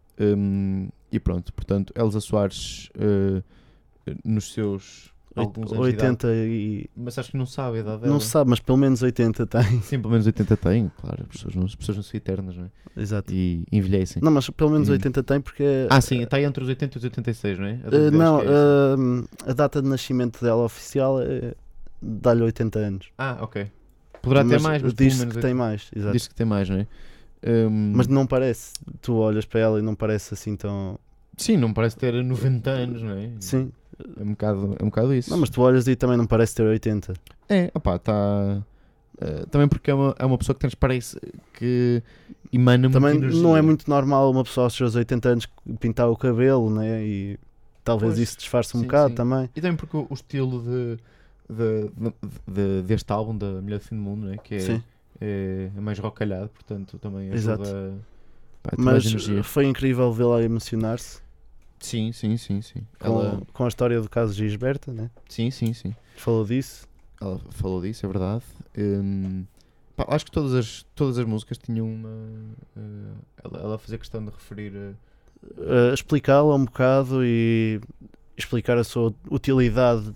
Um, e pronto, portanto, Elsa Soares uh, nos seus alguns anos de idade, oitenta e. mas acho que não sabe a idade dela. Não se sabe, mas pelo menos oitenta tem. Sim, pelo menos oitenta tem, claro, as pessoas não, as pessoas não são eternas, não é? Exato. E envelhecem. Não, mas pelo menos E- oitenta tem porque. é- Ah, sim, está aí entre os oitenta e os oitenta e seis, não é? A Uh, dúvida, não, acho que é essa. uh, a data de nascimento dela oficial é, dá-lhe oitenta anos. Ah, ok. Poderá ter Mas mais, mas pelo diz-se menos que tem mais. Exato. diz que tem mais, não é? Um, Mas não parece. Tu olhas para ela e não parece assim tão. sim, não parece ter noventa anos, não é? Sim. É um bocado, é um bocado isso. Não, mas tu olhas e também não parece ter oitenta. É, opá, está... também porque é uma, é uma pessoa que transparece, que emana Também muita energia. não é muito normal uma pessoa aos seus oitenta anos pintar o cabelo, né? E talvez Pois, isso disfarce um sim, bocado sim. também. E também porque o, o estilo de, de, de- de- deste álbum, da Mulher do Fim do Mundo, né? Que é, Sim. é, é mais rockalhado, portanto também ajuda Exato. a... Pá, tem mais Mas energia. foi incrível vê-la emocionar-se Sim, sim, sim, sim. com, Ela... com a história do caso Gisberta, né? Sim, sim, sim. Falou disso. Ela falou disso, é verdade. Hum, pá, acho que todas as, todas as músicas tinham uma... eh, ela, ela fazia questão de referir... eh, Uh, explicá-la um bocado e explicar a sua utilidade,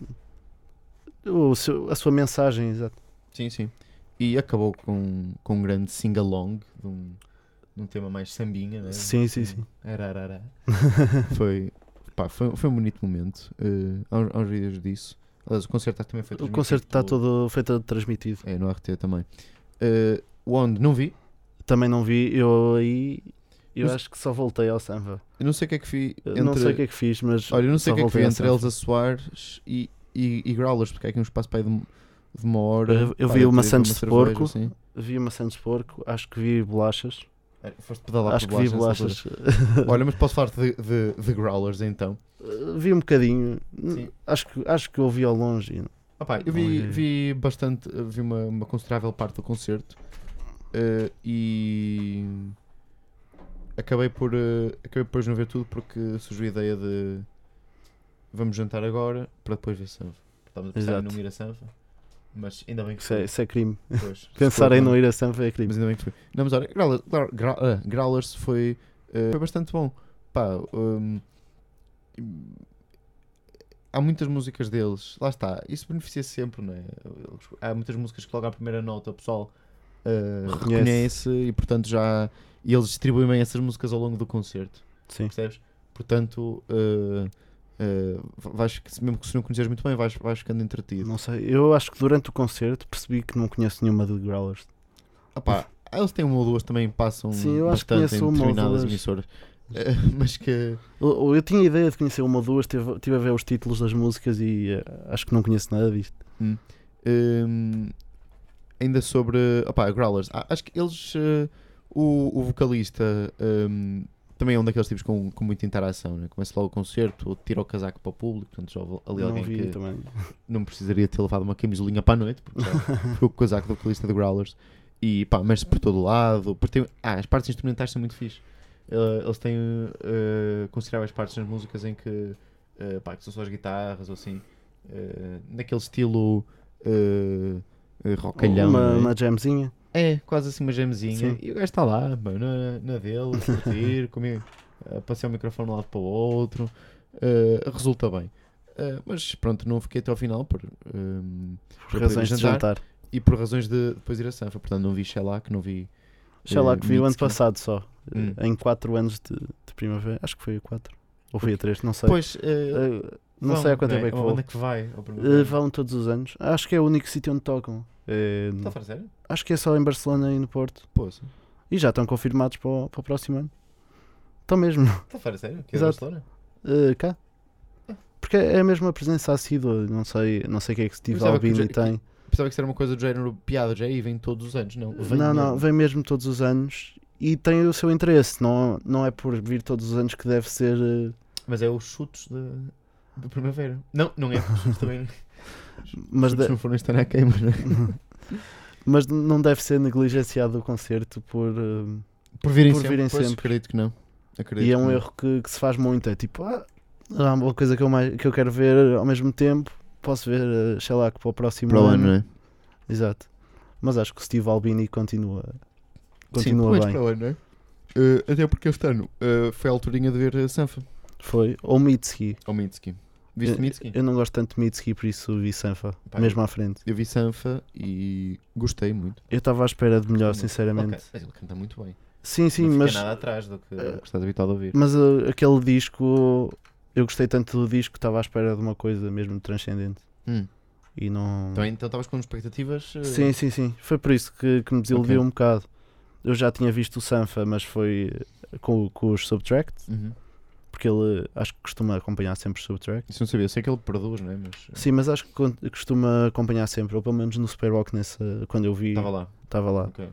o seu- a sua mensagem, exato. sim, sim. E acabou com, com um grande sing-along de um, num tema mais sambinha, né? Sim, sim, sim. Ararará. foi, pá, foi, foi um bonito momento. Uh, há, uns, há uns vídeos disso. Aliás, o concerto também foi O transmitido. concerto está pelo- todo foi todo transmitido. É, no R T também. Uh, onde? Não vi. Também não vi, eu aí. Eu Mas- acho que só voltei ao Sanva. Eu não sei o que é que vi. Entre... Não sei o que é que fiz, mas. Olha, eu não sei só o que é que voltei vi ao entre Sanva. Elsa Soares e, e, e Growlers, porque é aqui um espaço para aí de, de uma hora. Eu- eu Pá, vi eu uma tive Santos de cerveja, porco. assim. Vi uma Santos de porco, acho que vi bolachas. É, foste pedalar Acho por que vi bolachas nessa bolachas. altura. Olha, mas posso falar de, de, de Growlers então. Vi um bocadinho. Sim. Acho que, acho que ouvi ao longe. Opa, eu vi, Olha. vi bastante, vi uma, uma considerável parte do concerto eh, e acabei por, eh, acabei por depois não ver tudo porque surgiu a ideia de vamos jantar agora para depois ver Sanfa. Estávamos a pensar em Exato. não ir a Sanfa, mas ainda bem que Isso é, foi. isso é crime. Pois, se Pensar for, em não- não ir a Sanfa é crime. Mas ainda bem que foi. Não, mas olha, Growlers, Growlers, Growlers, Growlers foi, eh, foi bastante bom. Pá, hum, há muitas músicas deles, lá está, isso beneficia sempre, não é? Eles- Há muitas músicas que logo à primeira nota o pessoal eh, Reconhece. reconhece e portanto já. E eles distribuem bem essas músicas ao longo do concerto, Sim. percebes? Portanto, eh, eh, vais, mesmo que se não conheces muito bem, vais, vais ficando entretido. Não sei. Eu acho que durante o concerto percebi que não conheço nenhuma de Growlers. Ah pá, eles têm uma ou duas também passam Sim, eu acho que bastante conheço em uma ou determinadas duas. emissoras. Eh, mas que Eu, eu tinha ideia de conhecer uma ou duas, tive, tive a ver os títulos das músicas e eh, acho que não conheço nada disto. Hum. Hum, ainda sobre opá, Growlers, ah, acho que eles eh, o, o vocalista hum, também é um daqueles tipos com, com muita interação, né? Começa logo o concerto, tira o casaco para o público, portanto já houve ali não alguém vi que também. não precisaria ter levado uma camisolinha para a noite, porque já ficou com o casaco do vocalista de Growlers e pá, mexe por todo o lado, porque tem, ah, as partes instrumentais são muito fixe. Eh, eles têm uh, consideráveis partes nas músicas em que, eh, pá, que são só as guitarras ou assim, eh, naquele estilo uh, rockalhão, uma, não é? uma jamzinha. É, quase assim uma jamzinha. Sim. E o gajo está lá, bem, na, na dele, a curtir, comigo, a passear o microfone de um lado para o outro. Uh, resulta bem. Uh, mas pronto, não fiquei até ao final por, um, Por para razões poder de jantar jantar. e por razões de depois ir a Sanfa. Portanto, não vi Shellac, não vi. Já lá eh, que vi o ano Mitski. passado só. Hum. Em quatro anos de, de primavera. Acho que foi a quatro. Ou foi a três, não sei. Pois, uh, Eh, não vão, sei há quanto não tempo é que Ou vou. Onde é que vai? Ao Eh, primeiro? vão todos os anos. Acho que é o único sítio onde tocam. Eh, Está a falar sério? acho que é só em Barcelona e no Porto. Poxa. E já estão confirmados para o, para o próximo ano. Estão mesmo. Está a falar sério? Que é Exato. Barcelona? Eh, cá. Porque é a mesma presença assídua. Não sei, não sei o que é que Steve Pensava que Albini já- tem. Pensava que isso era uma coisa do género piada, já aí vem todos os anos, não? Vem não, não, mesmo. vem mesmo todos os anos e tem o seu interesse. Não, não é por vir todos os anos que deve ser. eh, Mas é os chutos de, de primavera. Não, não é os chutos também. Mas, Os de- chutos não foram estar na queima, não é? mas não deve ser negligenciado o concerto por. eh, Por virem Por sempre. virem Pois, sempre. acredito que não. Acredito E é que um não. erro que, que se faz muito. É tipo, ah, há uma coisa que eu, mais, que eu quero ver ao mesmo tempo. Posso ver, uh, sei lá, que para o próximo Para o ano. ano, não é? Exato. Mas acho que o Steve Albini continua, Sim, continua pelo menos bem. para o ano, não é? Eh, até porque este ano eh, foi a alturinha de ver a Sanfa. Foi. Ou Mitski. Ou Mitski. Viste Eu- Mitski? Eu não gosto tanto de Mitski, por isso vi Sanfa. Pá, mesmo à frente. Eu vi Sanfa e gostei muito. Eu estava à espera de melhor, Muito. sinceramente. Ok, mas ele canta muito bem. Sim, sim, não mas, fica nada atrás do que, eh, do que estás habituado a ouvir. mas uh, aquele disco, eu gostei tanto do disco que estava à espera de uma coisa mesmo transcendente. Hum. E não. Então então estavas com expectativas. eh, Sim, sim, sim. Foi por isso que, que me desiludiu Ok. um bocado. Eu já tinha visto o Sanfa, mas foi com, com os Subtract, Uhum. porque ele acho que costuma acompanhar sempre os Subtract. Isso não sabia, sei que ele produz, não é? Mas eh, Sim, mas acho que con- costuma acompanhar sempre, ou pelo menos no Superbox nessa, quando eu vi, estava lá. estava lá. Ok.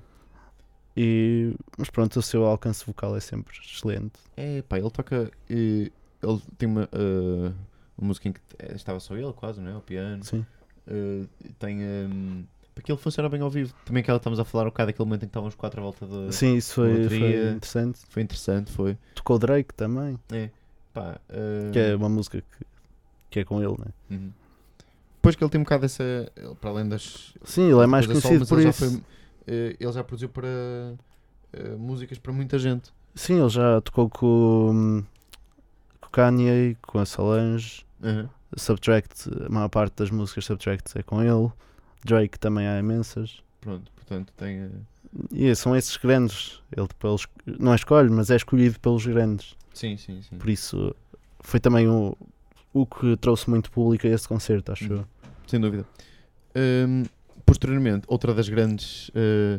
E, mas pronto, o seu alcance vocal é sempre excelente. É, pá, ele toca. eh, ele tem uma, eh, uma música em que eh, estava só ele, quase, não é? O piano. Sim. Eh, tem. Um, porque ele funciona bem ao vivo. Também que ela estamos a falar um bocado daquele momento em que estávamos quatro à volta de. Sim, isso foi, foi bateria. interessante. Foi interessante, foi. Tocou Drake também, É, pá. eh, que é uma música que, que é com ele, né? uhum. Depois que ele tem um bocado essa. ele, Para além das. Sim, ele é das mais coisas solo, conhecido mas por ele isso. Já foi, eh, ele já produziu para. eh, músicas para muita gente. Sim, ele já tocou com, com o Kanye, com a Solange. Uhum. Subtract, a maior parte das músicas Subtract é com ele. Drake também há imensas. Pronto, portanto tem. eh, E são esses grandes. Ele pelos, não é escolhe, mas é escolhido pelos grandes. Sim, sim, sim. Por isso foi também o, o que trouxe muito público a esse concerto, acho Hum. eu. Sem dúvida. Hum, posteriormente, outra das grandes uh,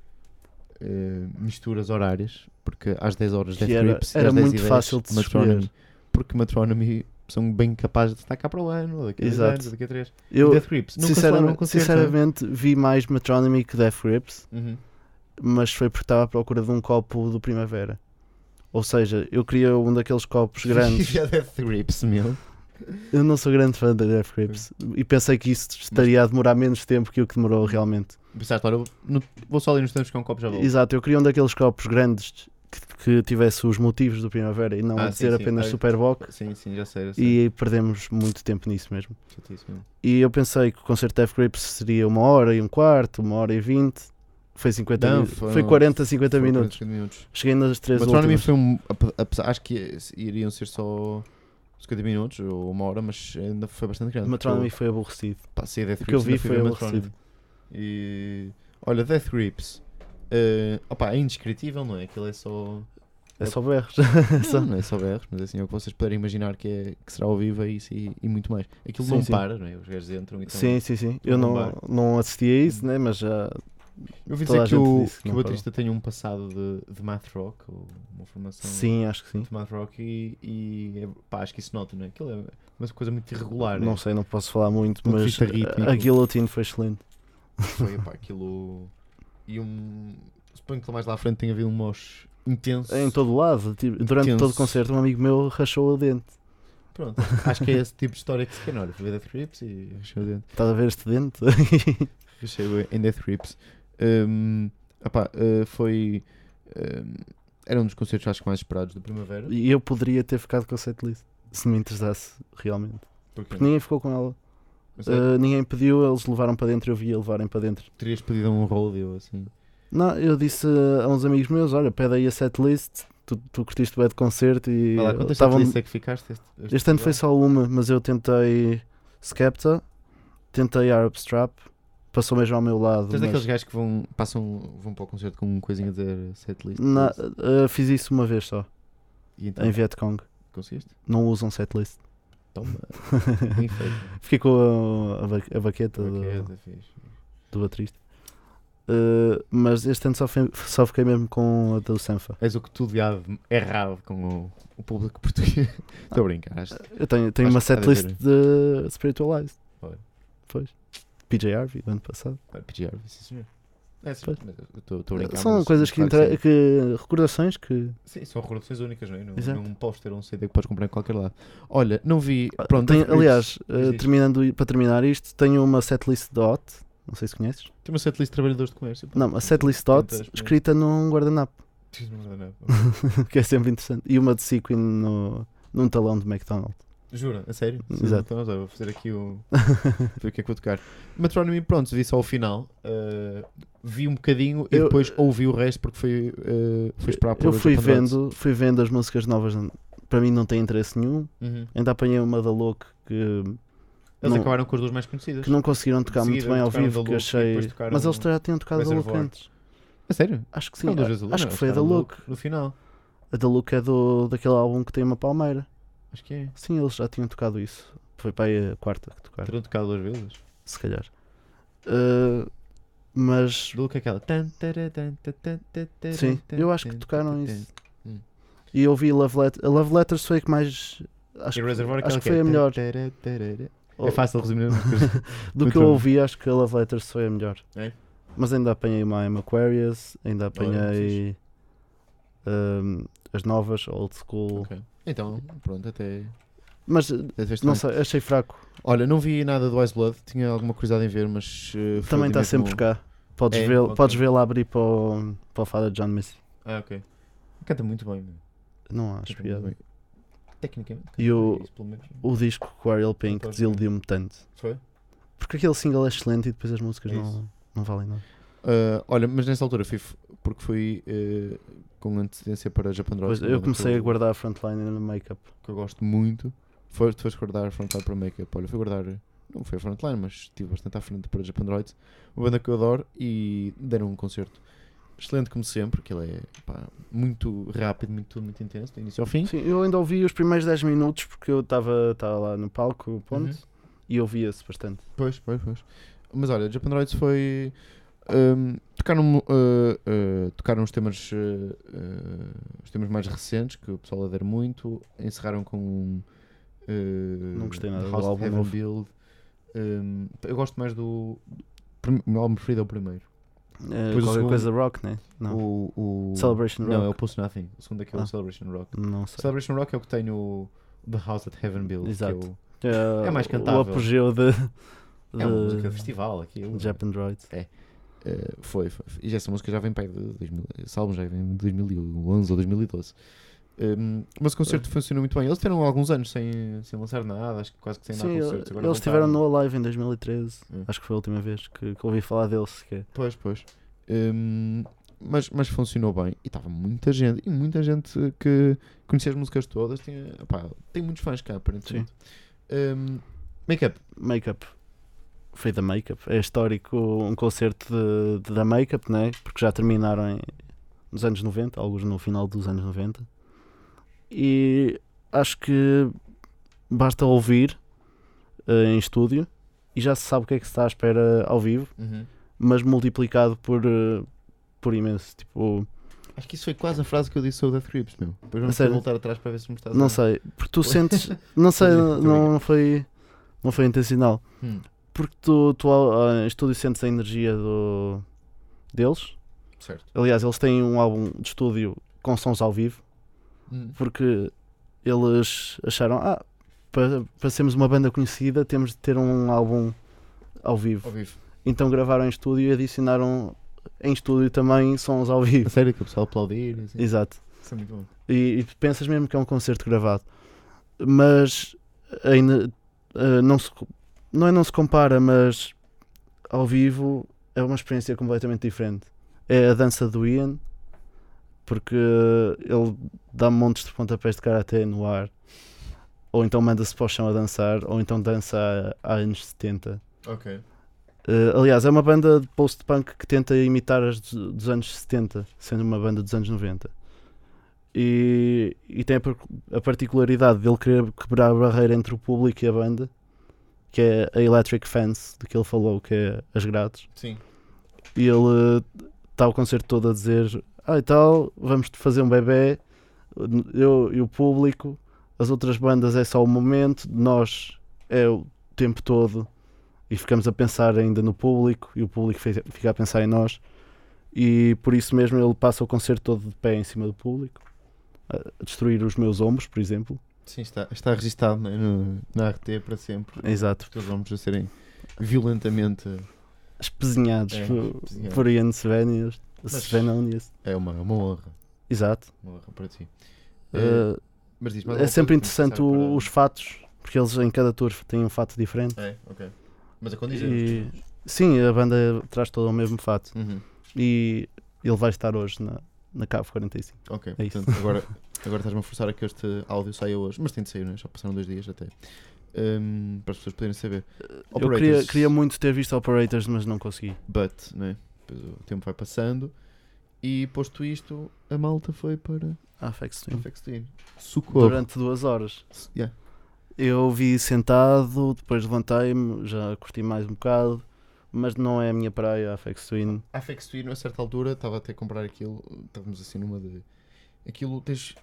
uh, misturas horárias, porque às dez horas Que Death era- Grips e era às dez muito e dez fácil de se Metronomy, escolher. porque Metronomy são bem capazes de estar cá para o ano, ou daqui a dois Exato. anos, ou daqui a três. Eu, Death Grips, nunca sinceramente, um concerto, não é? sinceramente vi mais Metronomy que Death Grips, Uhum. mas foi porque estava à procura de um copo do Primavera. Ou seja, eu queria um daqueles copos grandes. Já Death Grips, meu. Eu não sou grande fã da Death Grips e pensei que isso estaria a demorar menos tempo que o que demorou realmente. Pensaste, olha, eu no- vou só ali nos tempos que é um copo já volto. Exato, eu queria um daqueles copos grandes que, que tivesse os motivos do Primavera e não Ah, a sim, dizer sim. apenas Ah, Superboc. Sim, sim, já sei, já sei. E perdemos muito tempo nisso mesmo. Chatice mesmo. E eu pensei que o concerto de Death Grips seria uma hora e um quarto, uma hora e vinte. Foi cinquenta Não, mi- foram- foi quarenta, cinquenta Foram minutos. quarenta minutos. Cheguei nas três Metronomy últimas. foi um. ape- apesar- Acho que iriam ser só cinquenta minutos ou uma hora, mas ainda foi bastante grande. Metronomy porque foi aborrecido. eu passei Death o que eu Grips, vi ainda fui foi ver aborrecido. Metronomy. E. Olha, Death Grips. eh, opa, é indescritível, não é? Aquilo é só. É só berros. Não, não é só berros, mas assim é o que vocês puderem imaginar que, é, que será ao vivo é isso e, e muito mais. Aquilo Sim, não sim. para, não é? Os gajos entram e estão. Sim, sim, sim. estão Eu a não, bombar. não assisti a isso, né? Mas já. Eu ouvi toda dizer a que gente o, disse que que não o baterista tem um passado de, de math rock, ou uma formação Sim, acho que sim. de math rock, e, e é- pá, acho que isso nota, não é? Aquilo é uma coisa muito irregular. Não é? sei, não posso falar muito, Do ponto de mas vista rítmico. a a Guillotine foi excelente. Foi, pá, aquilo. E um. Suponho que mais lá à frente tem havido um mosh intenso. Em todo lado, tipo, durante Intenso. todo o concerto, um amigo meu rachou o dente. Pronto, acho que é esse tipo de história que se quer. Olha, fui ver Death Grips e rachei o dente. Estás a ver este dente? Rachei em Death Grips. Um, opá, uh, foi. Um, era um dos concertos acho que mais esperados da Primavera. E eu poderia ter ficado com a setlist, se me interessasse realmente. Porquê? Porque ninguém ficou com ela. Mas é, Uh, ninguém pediu, eles levaram para dentro, eu via levarem para dentro. terias pedido um roll assim. Não, eu disse a uns amigos meus: olha, pede aí a setlist, tu, tu curtiste bem de concerto e Vai lá, quantas estavam- setlists é que ficaste? Este, Este ano foi só uma, mas eu tentei Skepta, tentei Arab Strap, passou mesmo ao meu lado. Tens mas daqueles gajos que vão, passam, vão para o concerto com uma coisinha a dizer setlist? na- uh, fiz isso uma vez só, E então, em Vietcong. conseguiste? Não usam setlist. Toma. Bem feito. Fiquei com a, a, ba- a baqueta do, Baqueta, fixe. do baterista. Uh, mas este ano só, fi- só fiquei mesmo com a do Sanfa. És o que tu diabo errado com o, o público português. Estou a brincar. Acho, Eu tenho, tenho Acho uma que há de setlist haver. de Spiritualized. Foi. Pois. P J Harvey, do ano passado. P G R, sim senhor. É, sim, Pois. mas eu estou estou a brincar. São mas- coisas mas que, claro entre- sim. que recordações que Sim, são recordações únicas, não é? Não, Exato. não podes ter um C D que podes comprar em qualquer lado. Olha, não vi. Pronto, Tenho- Death Grips, aliás, diz, uh, diz. terminando, para terminar isto, tenho uma setlist de Hot, não sei se conheces. Tem uma setlist de trabalhadores de comércio. pá. Não, a setlist de Hot Tentas, mas- escrita num guardanapo, Não, não, não. que é sempre interessante. E uma de Sequin no, num talão de McDonald's. Jura? A sério? Exato. Então, olha, vou fazer aqui o. ver o que é que vou tocar. Metronomy, pronto, vi só o final. uh, vi um bocadinho e Eu- depois ouvi o resto porque foi, uh, foi esperar por Eu fui Japan Droids. vendo, fui vendo as músicas novas, para mim não tem interesse nenhum. Uhum. Ainda apanhei uma da Look que, Eles não- acabaram com as duas mais conhecidas. que não conseguiram tocar De muito seguida bem ao tocaram vivo, da que Look e achei. depois tocaram Mas eles já tinham tocado a Look Reservoir. antes. A sério? Acho que sim. Não, duas vezes a Look, Acho não, que foi a da tocaram Look. No final. A da Look é do, daquele álbum que tem uma palmeira. Acho que é. Sim, eles já tinham tocado isso. Foi para aí a quarta que tocaram, Terão tocado duas vezes. se calhar. Uh, mas Do que é aquela. sim, eu acho que tocaram isso. Hum. E eu ouvi Love Letters. A Love Letters foi a que mais. Acho, E que- Reservoir, acho aquela que foi é a melhor. É fácil resumir as coisas. Do Muito que eu bem. ouvi, acho que a Love Letters foi a melhor. É? Mas ainda apanhei uma I'm Aquarius, ainda Olha, apanhei um, as novas, Old School. Ok. Então, pronto, até. Mas até fez não bem. sei, achei fraco. Olha, não vi nada do Ice Blood, tinha alguma curiosidade em ver, mas. uh, foi Também ali está mesmo- sempre cá. Podes, É? ver, Ok. podes vê-la abrir para o, para o Father John Missy. Ah, ok. Canta muito bem, meu. Não acho Canta muito piada. bem. Tecnicamente. E o- isso, pelo menos. O disco com o Ariel Pink Podes desiludiu-me tanto. Foi? Porque aquele single é excelente e depois as músicas É não, isso. não valem nada. Uh, olha, mas nessa altura fui f- porque fui uh, com antecedência para Japan Droids. Pois, eu comecei a guardar a frontline no make-up. Que eu gosto muito. Foi, tu foste guardar a frontline para make-up. Olha, fui guardar. Não foi a frontline, mas estive bastante à frente para Japan Droids. Uma banda que eu adoro e deram um concerto. excelente como sempre, que ele é pá, muito rápido, muito, muito intenso, do início ao fim. Sim, eu ainda ouvi os primeiros dez minutos porque eu estava lá no palco, ponto, Uhum. e ouvia-se bastante. Pois, pois, pois. Mas olha, Japan Droids foi. Um, tocaram, uh, uh, tocaram os temas uh, uh, os temas mais recentes que o pessoal adere muito. Encerraram com uh, Não gostei nada do House of álbum Heaven novo. Build. Um, eu gosto mais do, do o meu álbum preferido é o primeiro. É, Depois o qualquer segundo- coisa rock, né? Não, O, o- Celebration Não, Rock. é o Post Nothing. O segundo é que é o Ah. Celebration Rock. não sei. Celebration Rock é o que tem o The House at Heaven Build. Exato. Que é, o, É, É mais O cantável. apogeu de, de, é uma música de festival. Aquilo. Japan Droids. Uh, foi, foi. E essa música já vem para aí de dois mil, esse álbum já vem de dois mil e onze ou dois mil e doze. Um, mas o concerto funcionou muito bem. Eles tiveram alguns anos sem, sem lançar nada, acho que quase que sem Sim, dar concertos. Agora eles voltaram. estiveram no Alive em dois mil e treze. Hum. Acho que foi a última vez que, que ouvi falar deles sequer. Pois, pois. Um, mas, mas funcionou bem. E estava muita gente. E muita gente que conhecia as músicas todas. Tinha, opá, tem muitos fãs cá, aparentemente. Um, Make-up. Make-up. Foi da Make-up. É histórico um concerto de, de da Make-up, né? Porque já terminaram em, nos anos noventa, alguns no final dos anos noventa. E acho que basta ouvir uh, em estúdio e já se sabe o que é que se está à espera ao vivo, Uhum. mas multiplicado por, uh, por imenso. Tipo, Acho que isso foi quase a frase que eu disse sobre Death Grips, meu. Depois vamos sério? voltar atrás para ver se me estás não a... sei, porque tu sentes, não sei, Tô brincando, tô não, não foi, não foi intencional. Hum. Porque tu, tu ao- em estúdio sentes a energia do, deles. Certo. Aliás, eles têm um álbum de estúdio com sons ao vivo, Hum. porque eles acharam, ah, para, para sermos uma banda conhecida temos de ter um álbum ao vivo. Ao vivo. Então gravaram em estúdio e adicionaram em estúdio também sons ao A vivo. sério que o pessoal aplaudir. Assim. Exato. Isso é muito bom. E, e pensas mesmo que é um concerto gravado. Mas ainda eh, não, se, não é não se compara, mas ao vivo é uma experiência completamente diferente. É a dança do Ian, porque ele dá montes de pontapés de karaté no ar, ou então manda-se para o chão a dançar, ou então dança há, há anos setenta. Ok. Uh, aliás, é uma banda de post-punk que tenta imitar as dos, dos anos setenta, sendo uma banda dos anos noventa. E, e tem a, par- a particularidade dele querer quebrar a barreira entre o público e a banda, que é a Electric Fence, de que ele falou, que é as grades. Sim. E ele está o concerto todo a dizer: ah, e tal, vamos fazer um bebê, eu e o público, as outras bandas é só o momento, nós é o tempo todo. E ficamos a pensar ainda no público e o público fica a pensar em nós, e por isso mesmo ele passa o concerto todo de pé em cima do público, a destruir os meus ombros, por exemplo. Sim, está, está registado, né, no, na R T para sempre. Exato. Os teus ombros a serem violentamente. Espezinhados É, por, espezinhados. por Ian Svenius. Mas- Svenius. É uma, uma honra. Exato. Uma honra para ti. Uh, Mas diz, mas é alguma sempre coisa que interessante me o- passaram os fatos, porque eles em cada tour têm um fato diferente. para- É, ok. Mas a condizer. E, sim, a banda traz todo o mesmo fato. Uhum. E ele vai estar hoje na, na Cave quarenta e cinco. Ok, É isso. portanto, agora, agora estás-me a forçar a que este áudio saia hoje. Mas tem de sair, né? Já passaram dois dias até. Um, para as pessoas poderem saber. Eu queria, Operators. queria muito ter visto Operators, mas não consegui. But, né? Depois o tempo vai passando. E posto isto, a malta foi para Ah, Afex Twin. Afex Twin. Socorro. Durante duas horas. Yeah. Eu vi sentado, depois levantei-me, já curti mais um bocado, mas não é a minha praia, a Afex Twin. A Afex Twin, a certa altura, estava até a comprar aquilo. Estávamos assim numa de. Aquilo tens.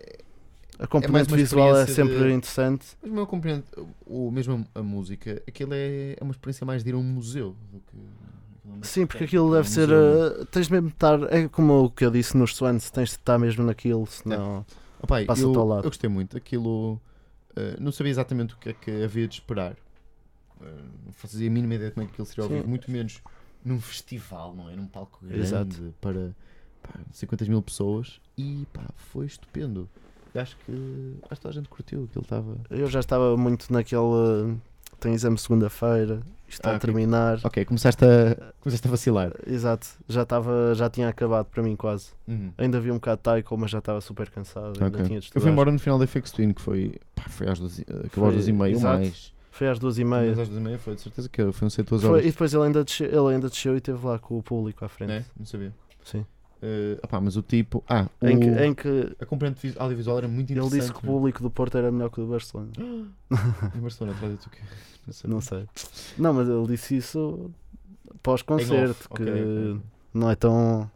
A componente mais uma visual é experiência sempre de- interessante. Mas eu compreendo. O, mesmo a, a música, aquilo é, é uma experiência mais de ir a um museu do que. aquilo é uma Sim, porque discoteca, aquilo é um deve ser. museu. uh, tens mesmo de estar. É como o que eu disse nos Swans, tens de estar mesmo naquilo, senão. Opa, passa eu, ao teu lado. eu gostei muito. Aquilo. eh, não sabia exatamente o que é que havia de esperar. Eh, não fazia a mínima ideia de como é que aquilo seria ao Sim. vivo. Muito menos num festival, não é? Num palco grande Exato. para pá, cinquenta mil pessoas. E pá, foi estupendo. Eu acho que. Acho que toda a gente curtiu. Aquilo estava. Eu já estava muito naquele. Tem exame segunda-feira, isto está Ah, a ok. terminar. Ok, começaste a, começaste a vacilar. Exato, já, estava, já tinha acabado para mim quase. Uhum. Ainda vi um bocado de taiko, mas já estava super cansado. Ainda Ok. tinha de Eu fui estudar. embora no final da Afex Twin, que foi. Pá, foi às duas, acabou Foi- às duas e meia ou exato. mais. Foi às duas e Mas meia. às duas e meia foi, de certeza que foi um set duas Foi, horas. e depois ele ainda, desceu, ele ainda desceu e esteve lá com o público à frente. É? Não sabia. Sim. Uh, opá, mas o tipo. Ah, o, Em que, em que a componente vis- audiovisual era muito ele interessante. disse que o público do Porto era melhor que o do Barcelona. Em Barcelona, atrás de tu que. Não sei. Não sei. Não, mas ele disse isso pós-concerto, Em que off, ok, ok. não é tão.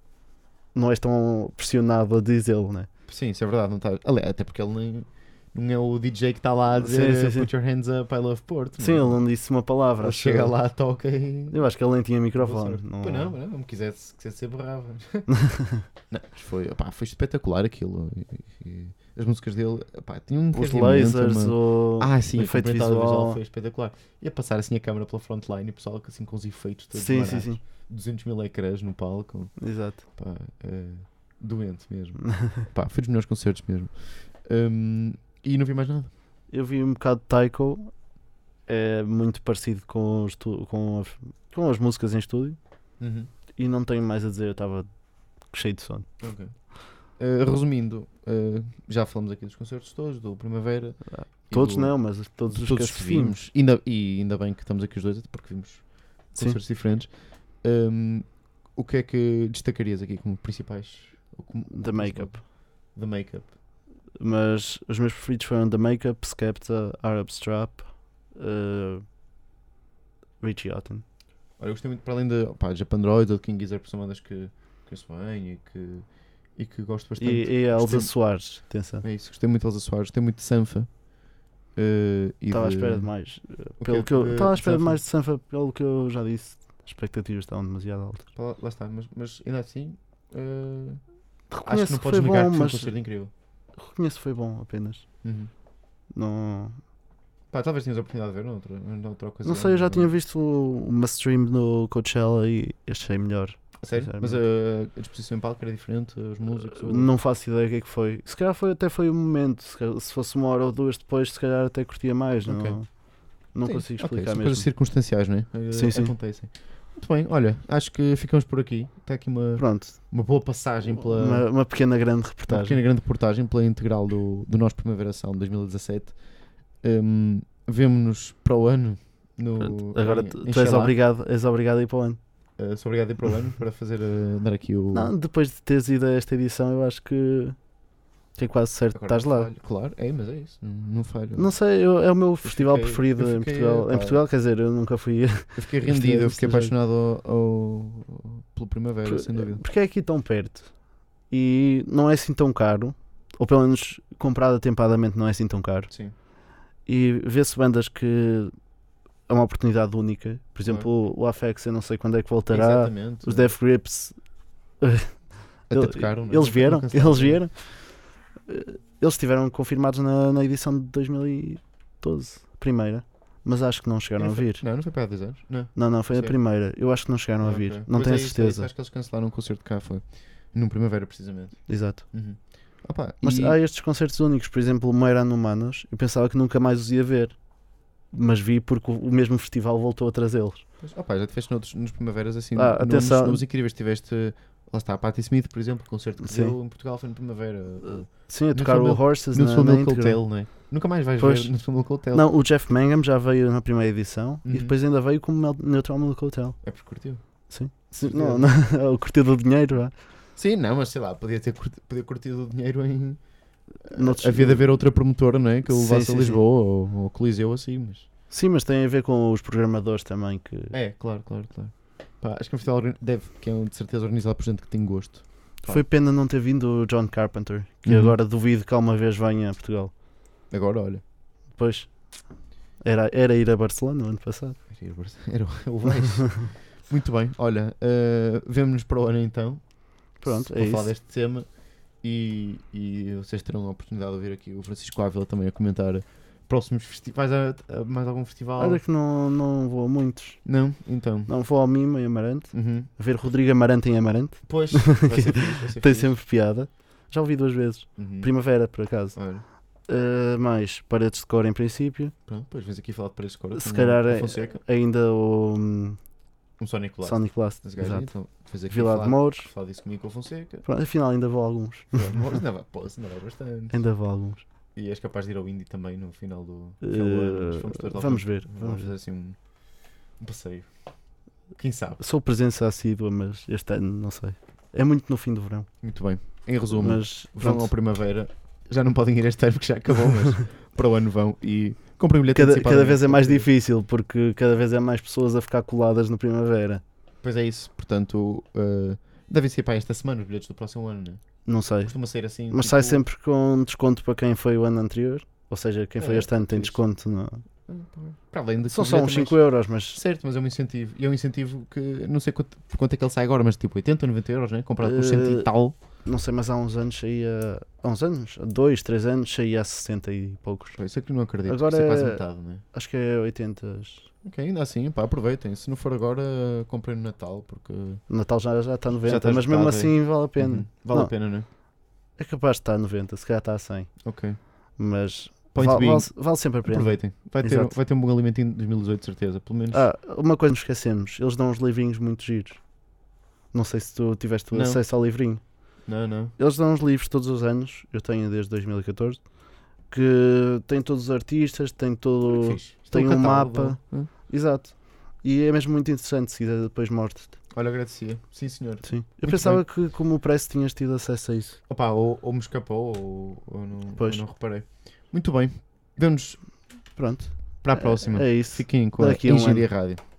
Não és tão pressionado a dizê-lo, né? Sim, isso é verdade. Não tá... Aliás, até porque ele nem, não é o D J que está lá a dizer Sim, sim, Put your hands up, I love Porto. Sim, ele não disse uma palavra. Ele acho chega eu. lá, toca e. Eu acho que ele nem tinha microfone. Não... Pois não, não, me quisesse, quisesse ser berrava. Não, mas foi, opá, foi espetacular aquilo. E, e as músicas dele, opá, tinham um Os carregamento, lasers, uma- o, Ah, sim, o a efeito componente visual. audiovisual foi espetacular. Ia passar assim a câmera pela frontline e o pessoal assim com os efeitos todos Sim, sim, baratos. sim. duzentos mil ecrãs no palco. Exato. Pá, é, doente mesmo. Pá, foi dos melhores concertos mesmo. Hum, e não vi mais nada. Eu vi um bocado de Taiko, é muito parecido com, os tu- com, as, com as músicas em estúdio Uhum. e não tenho mais a dizer, eu estava cheio de sono. Ok. Uh, resumindo, uh, já falamos aqui dos concertos todos, do Primavera. Ah, e Todos do- não, mas todos os todos que os que assistimos. vimos. Ainda, e ainda bem que estamos aqui os dois, até porque vimos Sim. concertos diferentes. Um, o que é que destacarias aqui como principais? ou como- The Makeup. The Makeup. Mas os meus preferidos foram The Makeup, Skepta, Arab Strap, uh, Richie Otten. Olha, eu gostei muito, para além de pá, Japan Droid ou de King Gizzard, que são bandas que conheço bem e que, e que gosto bastante. E, e a Elsa Gostei- Soares, atenção. É isso, gostei muito de Elsa Soares, gostei muito de Sanfa. Uh, e Estava à de- espera de mais. O Pelo quê? que eu De- estava à de espera de Sanfa? mais de Sanfa, pelo que eu já disse. As expectativas estavam demasiado altas. Pá, Lá, lá está, mas, mas ainda assim. uh, acho que Reconheço não que podes foi negar bom, que foi um mas concerto incrível. reconheço que foi bom apenas. Uhum. Não, Pá, talvez tenhas a oportunidade de ver noutra, noutra ocasião. não sei, eu já tinha visto uma stream no Coachella e achei melhor. Sério? Mas a, a disposição em palco era diferente, os músicos. o- Não faço ideia o que é que foi. Se calhar foi, até foi o momento. Se, calhar- se fosse uma hora ou duas depois, se calhar até curtia mais. Ok. Não, não Sim, consigo ok, explicar são mesmo. coisas circunstanciais, não é? Eh, Sim, sim. Acontecem. Muito bem, olha, acho que ficamos por aqui. Está aqui uma, Pronto, uma boa passagem pela. uma, uma pequena grande Uma reportagem. pequena grande reportagem pela integral do, do nosso Primavera Sound dois mil e dezassete. Um, Vemo-nos para o ano. No, Pronto, agora em- tu, em tu és, Xalá. obrigado, és obrigado a ir para o ano. Uh, sou obrigado a ir para o ano para fazer uh, dar aqui o. Não, depois de teres ido a esta edição, eu acho que, que é quase certo que Agora estás não lá. falho. Claro, é, mas é isso. Não, não falho. Não sei, eu- é o meu festival fiquei- preferido eu em fiquei, Portugal. pá. Em Portugal, quer dizer, eu nunca fui. Eu fiquei Este é rendido, eu fiquei estrangeiro. apaixonado ao, ao- pelo Primavera, Por- sem dúvida. Porque é aqui tão perto e não é assim tão caro, ou pelo menos comprado atempadamente não é assim tão caro. Sim. E vê-se bandas que é uma oportunidade única. Por exemplo, o Afex, eu não sei quando é que voltará. Exatamente. Os Death Grips, Até ele- tocaram, não é? eles vieram, Não cancelaram. eles vieram. Eh, Eles estiveram confirmados na, na edição de dois mil e doze, primeira, mas acho que não chegaram Não a foi- vir. Não, não foi para há dez anos. Não. Não, não, foi a Sim. primeira. Eu acho que não chegaram a Ok. vir. Não Pois tenho é a isso, é isso. certeza. Acho que eles cancelaram um concerto cá, foi. Num Primavera, precisamente. Exato. Uhum. Opa, Mas e- há estes concertos únicos, por exemplo, o Moira no Manos, eu pensava que nunca mais os ia ver. Mas vi porque o o mesmo festival voltou a trazê-los. Pois, opa, já tiveste noutros, nos Primaveras assim, Ah, nomes, atenção. nomes incríveis. Tiveste, lá está, a Patti Smith, por exemplo, o concerto que Sim. deu em Portugal foi no Primavera. Uh, Sim, a No tocar o Milk- Horses no na, Full na Milk íntegra. Hotel, não é? Nunca mais vais Pois. ver no Full Milk Hotel. Não, o Jeff Mangum já veio na primeira edição Uhum. e depois ainda veio como Mel- Neutral Milk Hotel. É porque curtiu. Sim. Sim, Curtiu. não, não, o curtido do dinheiro. ah. Sim, não, mas sei lá, podia ter curti- podia curtido o dinheiro em. Noutros- Havia de haver outra promotora, não é? Que o Sim, levasse sim, a sim. Lisboa ou, ou Coliseu assim, mas. Sim, mas tem a ver com os programadores também. Que... É, claro, claro, claro. Pá, acho que é um festival organ- deve, que é um, de certeza organizado por gente que tem gosto. Foi pena não ter vindo o John Carpenter, que Uhum. agora duvido que alguma vez venha a Portugal. Agora, olha. Depois era, era ir a Barcelona no ano passado. Era o- o Vais. Muito bem, olha, uh, vemo-nos para o ano então. Pronto, para é falar isso. deste tema e, e vocês terão a oportunidade de ouvir aqui o Francisco Ávila também a comentar próximos festivais. A, a mais algum festival? Olha que não, não vou a muitos. Não? Então. Não vou ao Mimo em Amarante. Uhum. A ver Rodrigo Amarante em Amarante. Pois, vai ser fixe, vai ser Tem fixe. sempre piada. Já ouvi duas vezes. Uhum. Primavera, por acaso. Olha, Uh, mais Paredes de Cor em princípio. pronto, depois vens aqui falar de preços cora. Se com calhar o é- Fonseca, Ainda o um, um Sonic Blast. Sonic Blast. Esse gajo aí, Exato. então, fez aqui Vila de falar, Mouros. falar disso comigo com o Fonseca. Pronto, afinal ainda vou a alguns. Vila de Mouros, ainda vai, posso, ainda vai bastante. Ainda vou a alguns. E és capaz de ir ao Indie também no final do, do Eh, final do ano. Mas fomos todos lá vamos para- ver, Vamos vamos fazer assim um, um passeio. Quem sabe? Sou presença assídua, mas este ano não sei. É muito no fim do verão. Muito bem. Em resumo, Mas vão pronto, ao primavera. Já não podem ir este ano porque já acabou, mas para o ano vão e comprem bilhete cada, antecipado. cada vez é mais difícil porque cada vez é mais pessoas a ficar coladas no primavera. Pois é isso. Portanto, uh, devem ser para esta semana os bilhetes do próximo ano, né? Não sei. Costuma ser assim. Mas tipo... sai sempre com desconto para quem foi o ano anterior. Ou seja, quem foi É, este ano tem fixe. desconto. No... Para além de que São o só bilhete uns é mais- cinco euros, mas Certo, mas é um incentivo. E é um incentivo que não sei quanto, por quanto é que ele sai agora, mas tipo oitenta ou noventa euros, né? Comprado por cento e Eh, tal. não sei, mas há uns anos saía. Há uns anos? Há dois, três anos saía a sessenta e poucos. Pois, isso é que eu não acredito. Agora Isso é quase é- metade, né? Acho que é oitenta. Ok, ainda assim, pá, aproveitem. Se não for agora, comprem no Natal, porque. Natal já, já está a noventa, Já está mas mesmo esgotado, assim vale a pena. Uhum. Vale Não. a pena, não é? É capaz de estar a noventa, se calhar está a cem. Ok. Mas Point vale, being, vale, vale sempre a pena. aproveitem. Vai ter, Exato. vai ter um bom alimento em dois mil e dezoito, de certeza. Pelo menos. Ah, uma coisa que nos esquecemos, eles dão uns livrinhos muito giros. Não sei se tu tiveste Não. acesso ao livrinho. Não, não. Eles dão uns livros todos os anos, eu tenho desde dois mil e catorze, que tem todos os artistas, tem todo. Fixe. Isto é tem um catálogo, mapa. hã? Exato. E é mesmo muito interessante se quiser depois morte. Olha, agradecia. Sim, senhor. Sim. Eu Muito pensava que como press tinhas tido acesso a isso. Opa, ou, ou me escapou ou, ou não, Pois. ou não reparei. Muito bem. Vemos Pronto. para a próxima. É, é isso. Fiquem com a Daqui a um Engenharia Rádio.